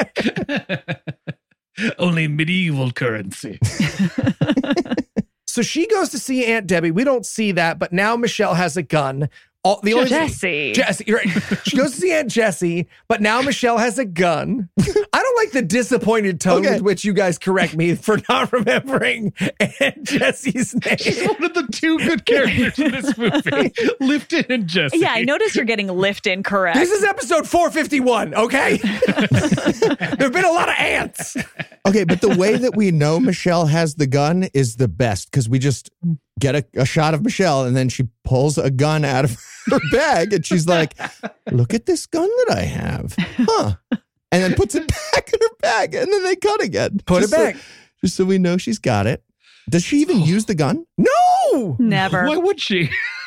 Only medieval currency. So she goes to see Aunt Debbie. We don't see that, but now Michelle has a gun. The only Jessie. Jessie, right. She goes to see Aunt Jessie, but now Michelle has a gun. I don't like the disappointed tone with which you guys correct me for not remembering Aunt Jessie's name. She's one of the two good characters in this movie, Lifton and Jessie. Yeah, I noticed you're getting Lifton correct. This is episode 451, okay? There have been a lot of ants. Okay, but the way that we know Michelle has the gun is the best because we just get a shot of Michelle and then she pulls a gun out of her bag and she's like, look at this gun that I have. Huh. And then puts it back in her bag and then they cut again. Put it back. Just so we know she's got it. Does she even use the gun? No! Never. Why would she?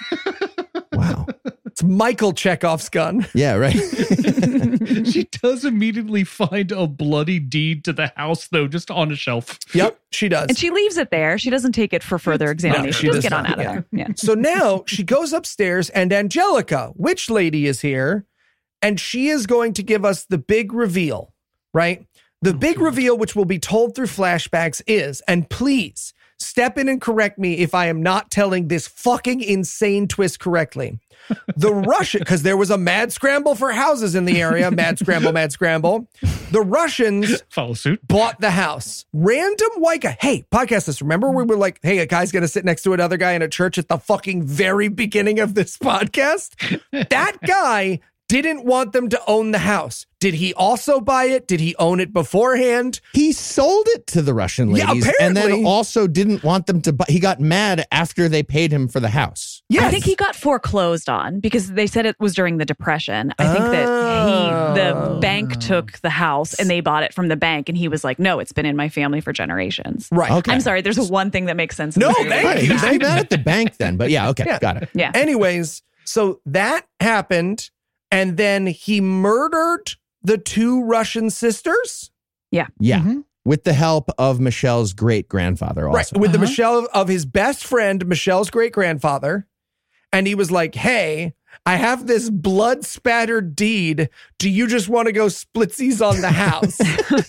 Wow. It's Michael Chekhov's gun. Yeah, right. She does immediately find a bloody deed to the house, though, just on a shelf. Yep, she does. And she leaves it there. She doesn't take it for further examination. she Just does get on not, out of there. Yeah. So now she goes upstairs and Angelica, witch lady, is here and she is going to give us the big reveal, right? The big reveal, which will be told through flashbacks, is, and please step in and correct me if I am not telling this fucking insane twist correctly. The Russian, because there was a mad scramble for houses in the area. Mad scramble, mad scramble. The Russians Follow suit. bought the house. Random white guy. Hey, podcast this. Remember we were like, hey, a guy's going to sit next to another guy in a church at the fucking very beginning of this podcast? That guy didn't want them to own the house. Did he also buy it? Did he own it beforehand? He sold it to the Russian Yeah, ladies and then apparently. also didn't want them to buy. He got mad after they paid him for the house. Yes. I think he got foreclosed on because they said it was during the Depression. I think that the bank took the house and they bought it from the bank. And he was like, no, it's been in my family for generations. Right. Okay. I'm sorry. There's one thing that makes sense. in No, this movie. thank Right. you. He was mad at the bank then, but yeah, okay, Yeah. got it. Yeah. Anyways, so that happened. And then he murdered the two Russian sisters. Yeah. Mhm. With the help of Michelle's great grandfather also. Right. With the Michelle of his best friend, Michelle's great grandfather. And he was like, hey, I have this blood spattered deed. Do you just want to go splitsies on the house?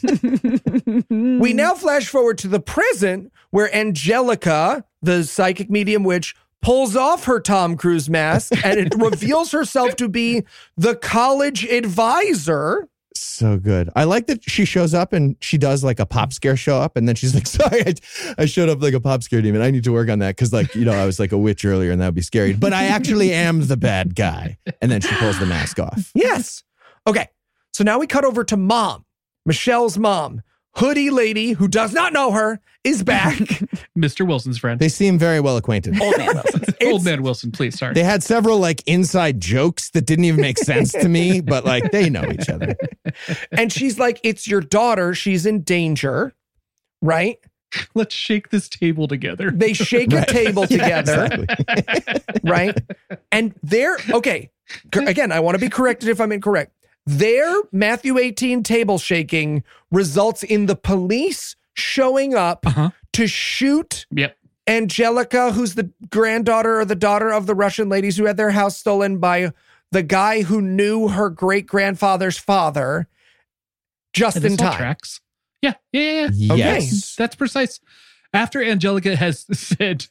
We now flash forward to the present where Angelica, the psychic medium witch, pulls off her Tom Cruise mask and it reveals herself to be the college advisor. So good. I like that she shows up and she does like a pop scare show up and then she's like, sorry, I showed up like a pop scare demon. I need to work on that because like, you know, I was like a witch earlier and that would be scary. But I actually am the bad guy. And then she pulls the mask off. Yes. Okay. So now we cut over to mom, Michelle's mom. Hoodie lady who does not know her is back. Mr. Wilson's friend. They seem very well acquainted. Old man Wilson. Old man Wilson, please. Sorry. They had several like inside jokes that didn't even make sense to me, but like they know each other. And she's like, it's your daughter. She's in danger. Right? Let's shake this table together. They shake a table Yeah, together. exactly. Right? And they're, okay. Again, I want to be corrected if I'm incorrect. Their Matthew 18 table shaking results in the police showing up to shoot Yep. Angelica, who's the granddaughter or the daughter of the Russian ladies who had their house stolen by the guy who knew her great-grandfather's father, just And in this all time. tracks. Yeah. Yes. That's precise. After Angelica has said,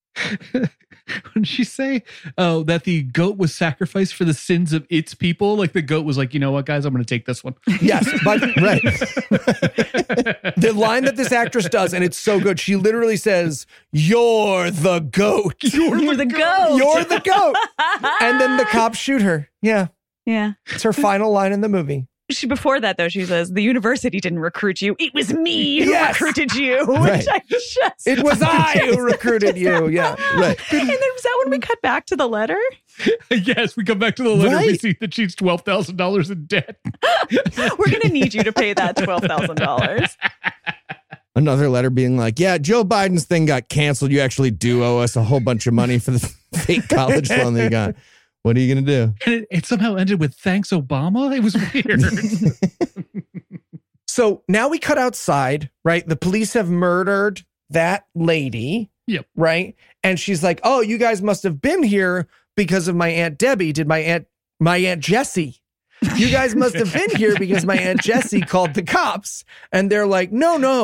when she say that the goat was sacrificed for the sins of its people, like the goat was like, you know what, guys, I'm going to take this one. Yes, but Right. the line that this actress does, and it's so good, she literally says, "You're the goat. You're the goat. You're the goat." And then the cops shoot her. Yeah, Yeah. it's her final line in the movie. Before that, though, she says, the university didn't recruit you. It was me who Yes. recruited you. Right. Which I just... It was I who recruited you. Yeah. Right. And then was that when we cut back to the letter? Yes, we come back to the letter. We Right. see that she's $12,000 in debt. We're going to need you to pay that $12,000. Another letter being like, yeah, Joe Biden's thing got canceled. You actually do owe us a whole bunch of money for the fake college loan that you got. What are you going to do? And it somehow ended with thanks, Obama. It was weird. So now we cut outside, right? The police have murdered that lady. Yep. Right. And she's like, oh, you guys must have been here because of my Aunt Debbie. Did my Aunt Jessie. You guys must have been here because my Aunt Jessie called the cops. And they're like, no,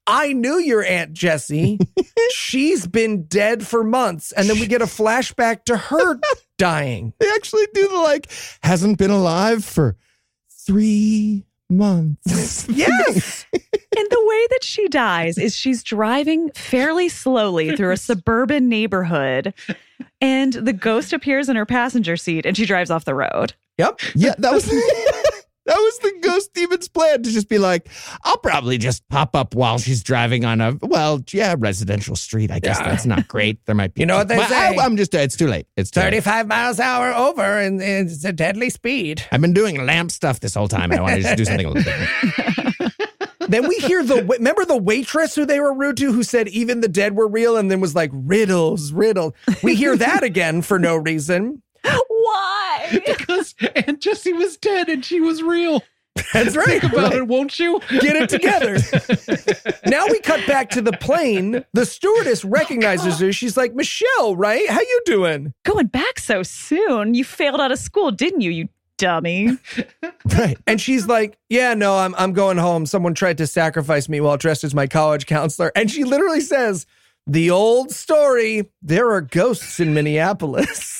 I knew your Aunt Jessie. She's been dead for months. And then we get a flashback to her dying. They actually do the hasn't been alive for 3 months. Yes. And the way that she dies is she's driving fairly slowly through a suburban neighborhood, and the ghost appears in her passenger seat, and she drives off the road. Yep. Yeah, that was the ghost demon's plan, to just be like, I'll probably just pop up while she's driving on a residential street. I guess that's not great. There might be. You know what they say? I'm just. It's too late. It's too late. 35 miles an hour over, and it's a deadly speed. I've been doing lamp stuff this whole time, and I want to just do something a little different. Then we hear remember the waitress who they were rude to, who said even the dead were real, and then was like, riddles. We hear that again for no reason. Why? Because Aunt Jessie was dead and she was real. That's right. Think about it, won't you? Get it together. Now we cut back to the plane. The stewardess recognizes her. She's like, Michelle, right? How you doing? Going back so soon? You failed out of school, didn't you, you dummy? Right. And she's like, yeah, no, I'm going home. Someone tried to sacrifice me while dressed as my college counselor. And she literally says, the old story, there are ghosts in Minneapolis.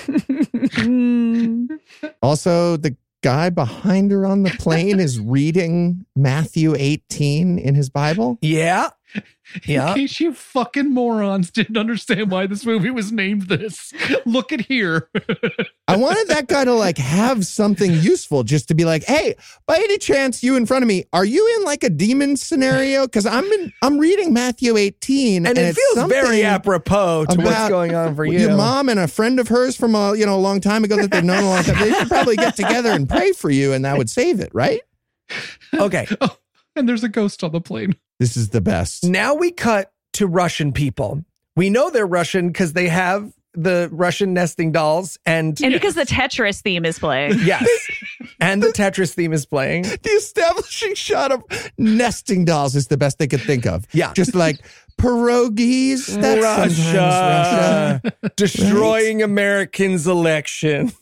Also, the guy behind her on the plane is reading Matthew 18 in his Bible. Yeah. Yeah. In case you fucking morons didn't understand why this movie was named this, look at here. I wanted that guy to have something useful, just to be like, hey, by any chance, you in front of me, are you in a demon scenario? Because I'm reading Matthew 18. And it feels very apropos to what's going on for you. Your mom and a friend of hers from a long time ago that they've known a long time, they should probably get together and pray for you, and that would save it, right? Okay. Oh, and there's a ghost on the plane. This is the best. Now we cut to Russian people. We know they're Russian because they have the Russian nesting dolls. And because the Tetris theme is playing. Yes. And the Tetris theme is playing. The establishing shot of nesting dolls is the best they could think of. Yeah. Just like pierogies. That's Russia. Destroying Americans' elections.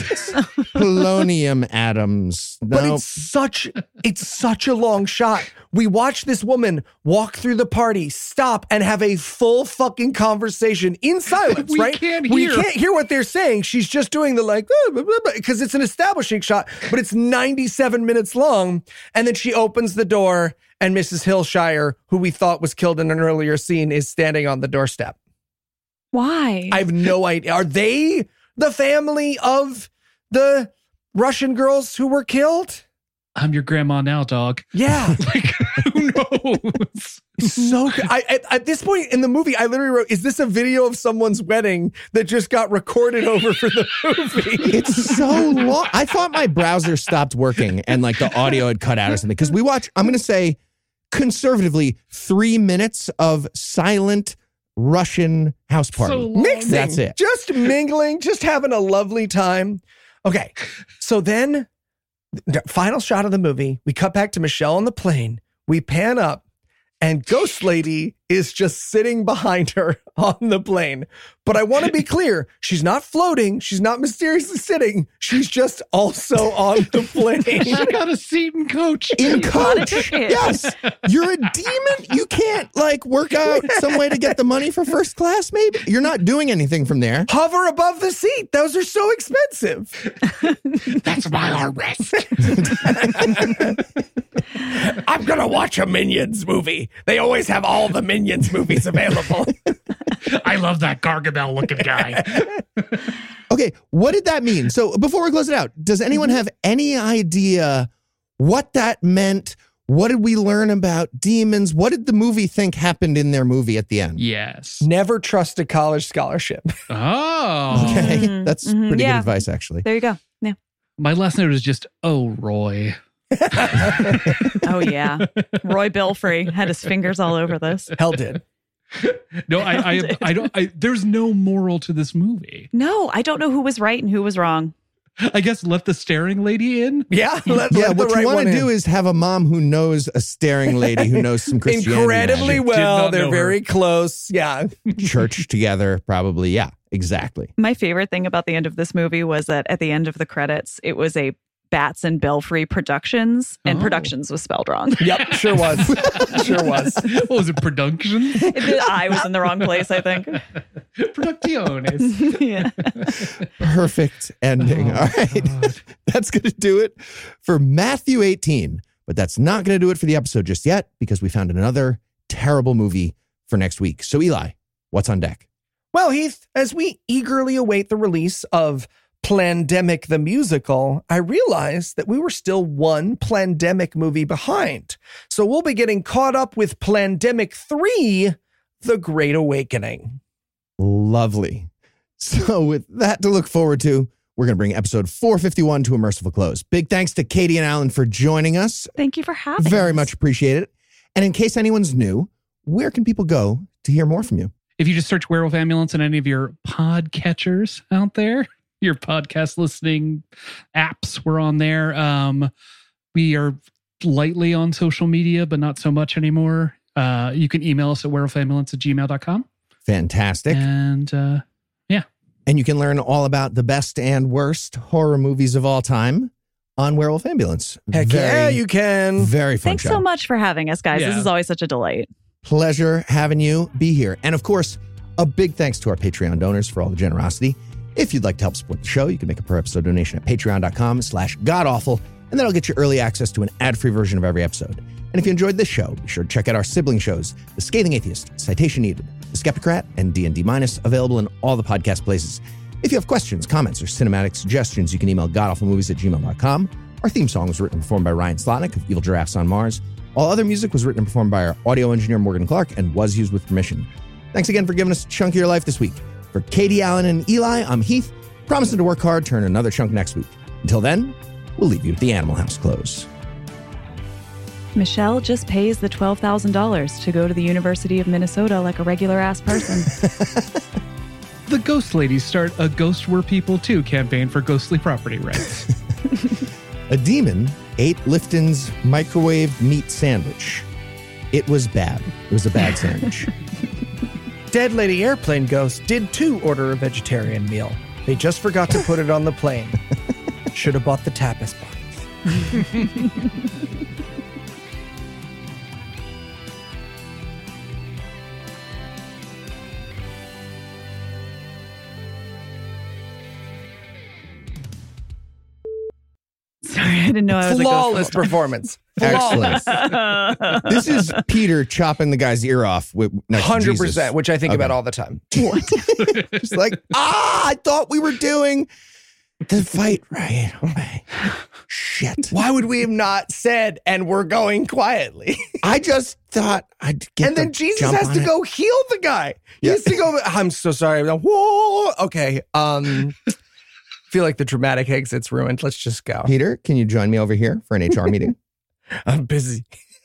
Polonium atoms. But Nope. it's such a long shot. We watch this woman walk through the party, stop, and have a full fucking conversation in silence, We right? can't We hear. can't hear what they're saying. She's just doing the because it's an establishing shot, but it's 97 minutes long. And then she opens the door, and Mrs. Hillshire, who we thought was killed in an earlier scene, is standing on the doorstep. Why? I have no idea. Are they the family of the Russian girls who were killed? I'm your grandma now, dog. Yeah. Who knows? So at this point in the movie, I literally wrote, is this a video of someone's wedding that just got recorded over for the movie? It's so long. I thought my browser stopped working and the audio had cut out or something. Because we watch, I'm going to say conservatively, 3 minutes of silent Russian house party. So long. Mixing. That's it. Just mingling, just having a lovely time. Okay. So then, the final shot of the movie, we cut back to Michelle on the plane. We pan up, and Ghost Lady is just sitting behind her on the plane. But I want to be clear, she's not floating. She's not mysteriously sitting. She's just also on the plane. She got a seat in coach. In bought a coach. ticket. Yes. You're a demon. You can't work out some way to get the money for first class, maybe? You're not doing anything from there. Hover above the seat. Those are so expensive. That's my armrest. I'm going to watch a Minions movie. They always have all the Minions movies available. I love that Gargamel looking guy. Okay, what did that mean? So before we close it out, does anyone have any idea what that meant? What did we learn about demons? What did the movie think happened in their movie at the end? Yes. Never trust a college scholarship. Oh. Okay, that's pretty good Yeah. advice, actually. There you go. Yeah. My last note is just, oh, Roy. Oh, yeah. Roy Belfry had his fingers all over this. Hell did. No, I don't. There's no moral to this movie. No, I don't know who was right and who was wrong. I guess let the staring lady in. Yeah. Let Yeah, the what right you want one to in. do is have a mom who knows a staring lady who knows some Christianity. Incredibly Did well. not They're know her. very close. Yeah. Church together, probably. Yeah, exactly. My favorite thing about the end of this movie was that at the end of the credits, it was a Bats and Belfry Productions, and Oh. Productions was spelled wrong. Yep, sure was. Sure was. What was it? Production? The I was in the wrong place, I think. Producciones. Yeah. Perfect ending. Oh, All right. God. That's going to do it for Matthew 18. But that's not going to do it for the episode just yet because we found another terrible movie for next week. So, Eli, what's on deck? Well, Heath, as we eagerly await the release of Plandemic the Musical, I realized that we were still one Plandemic movie behind. So we'll be getting caught up with Plandemic 3, The Great Awakening. Lovely. So, with that to look forward to, we're going to bring episode 451 to a merciful close. Big thanks to Katie and Alan for joining us. Thank you for having Very us. much appreciate it. And in case anyone's new, where can people go to hear more from you? If you just search Werewolf Ambulance in any of your podcatchers out there, your podcast listening apps, we're on there. We are lightly on social media, but not so much anymore. You can email us at werewolfambulance@gmail.com. Fantastic. And And you can learn all about the best and worst horror movies of all time on Werewolf Ambulance. Heck yeah, you can. Very fun Thanks show. so much for having us, guys. Yeah. This is always such a delight. Pleasure having you be here. And of course, a big thanks to our Patreon donors for all the generosity. If you'd like to help support the show, you can make a per episode donation at patreon.com/godawful, and that'll get you early access to an ad-free version of every episode. And if you enjoyed this show, be sure to check out our sibling shows, The Scathing Atheist, Citation Needed, The Skeptocrat, and D&D Minus, available in all the podcast places. If you have questions, comments, or cinematic suggestions, you can email godawfulmovies@gmail.com. Our theme song was written and performed by Ryan Slotnick of Evil Giraffes on Mars. All other music was written and performed by our audio engineer, Morgan Clark, and was used with permission. Thanks again for giving us a chunk of your life this week. For Katie, Allen, and Eli, I'm Heath, promising to work hard, turn another chunk next week. Until then, we'll leave you with the Animal House close. Michelle just pays the $12,000 to go to the University of Minnesota like a regular ass person. the Ghost Ladies start a Ghost Were People Too campaign for ghostly property rights. A demon ate Lifton's microwaved meat sandwich. It was bad. It was a bad sandwich. Dead Lady Airplane Ghost did too order a vegetarian meal. They just forgot to put it on the plane. Should have bought the tapas box. Sorry, I didn't know I was Flawless a ghost. performance. Excellent. This is Peter chopping the guy's ear off next to 100%, Jesus. which I think Okay. about all the time. Just like, I thought we were doing the fight right away. Shit. Why would we have not said, and we're going quietly? I just thought I'd get And then the Jesus jump has on to it. go heal the guy. He Yeah. has to go, I'm so sorry. Whoa. Okay. Feel like the dramatic exit's ruined. Let's just go. Peter, can you join me over here for an HR meeting? I'm busy.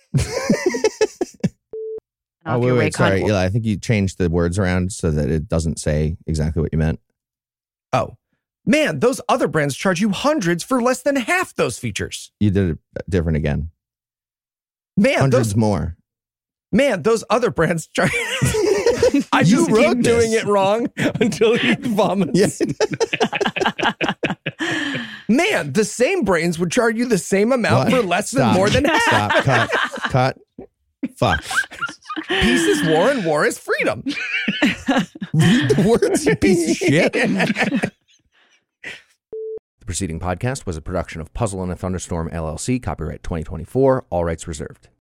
Off your way, Sorry, Con- Eli. I think you changed the words around so that it doesn't say exactly what you meant. Oh, man, those other brands charge you hundreds for less than half those features. You did it different again. Man, Hundreds more. those other brands charge. I You just wrote keep doing this. it wrong until he vomits. Yeah. Man, the same brands would charge you the same amount What? for less than Stop. more than half. Stop. Cut. Fuck. Peace is war and war is freedom. Read the words, you piece of shit. The The preceding podcast was a production of Puzzle and a Thunderstorm LLC, copyright 2024, all rights reserved.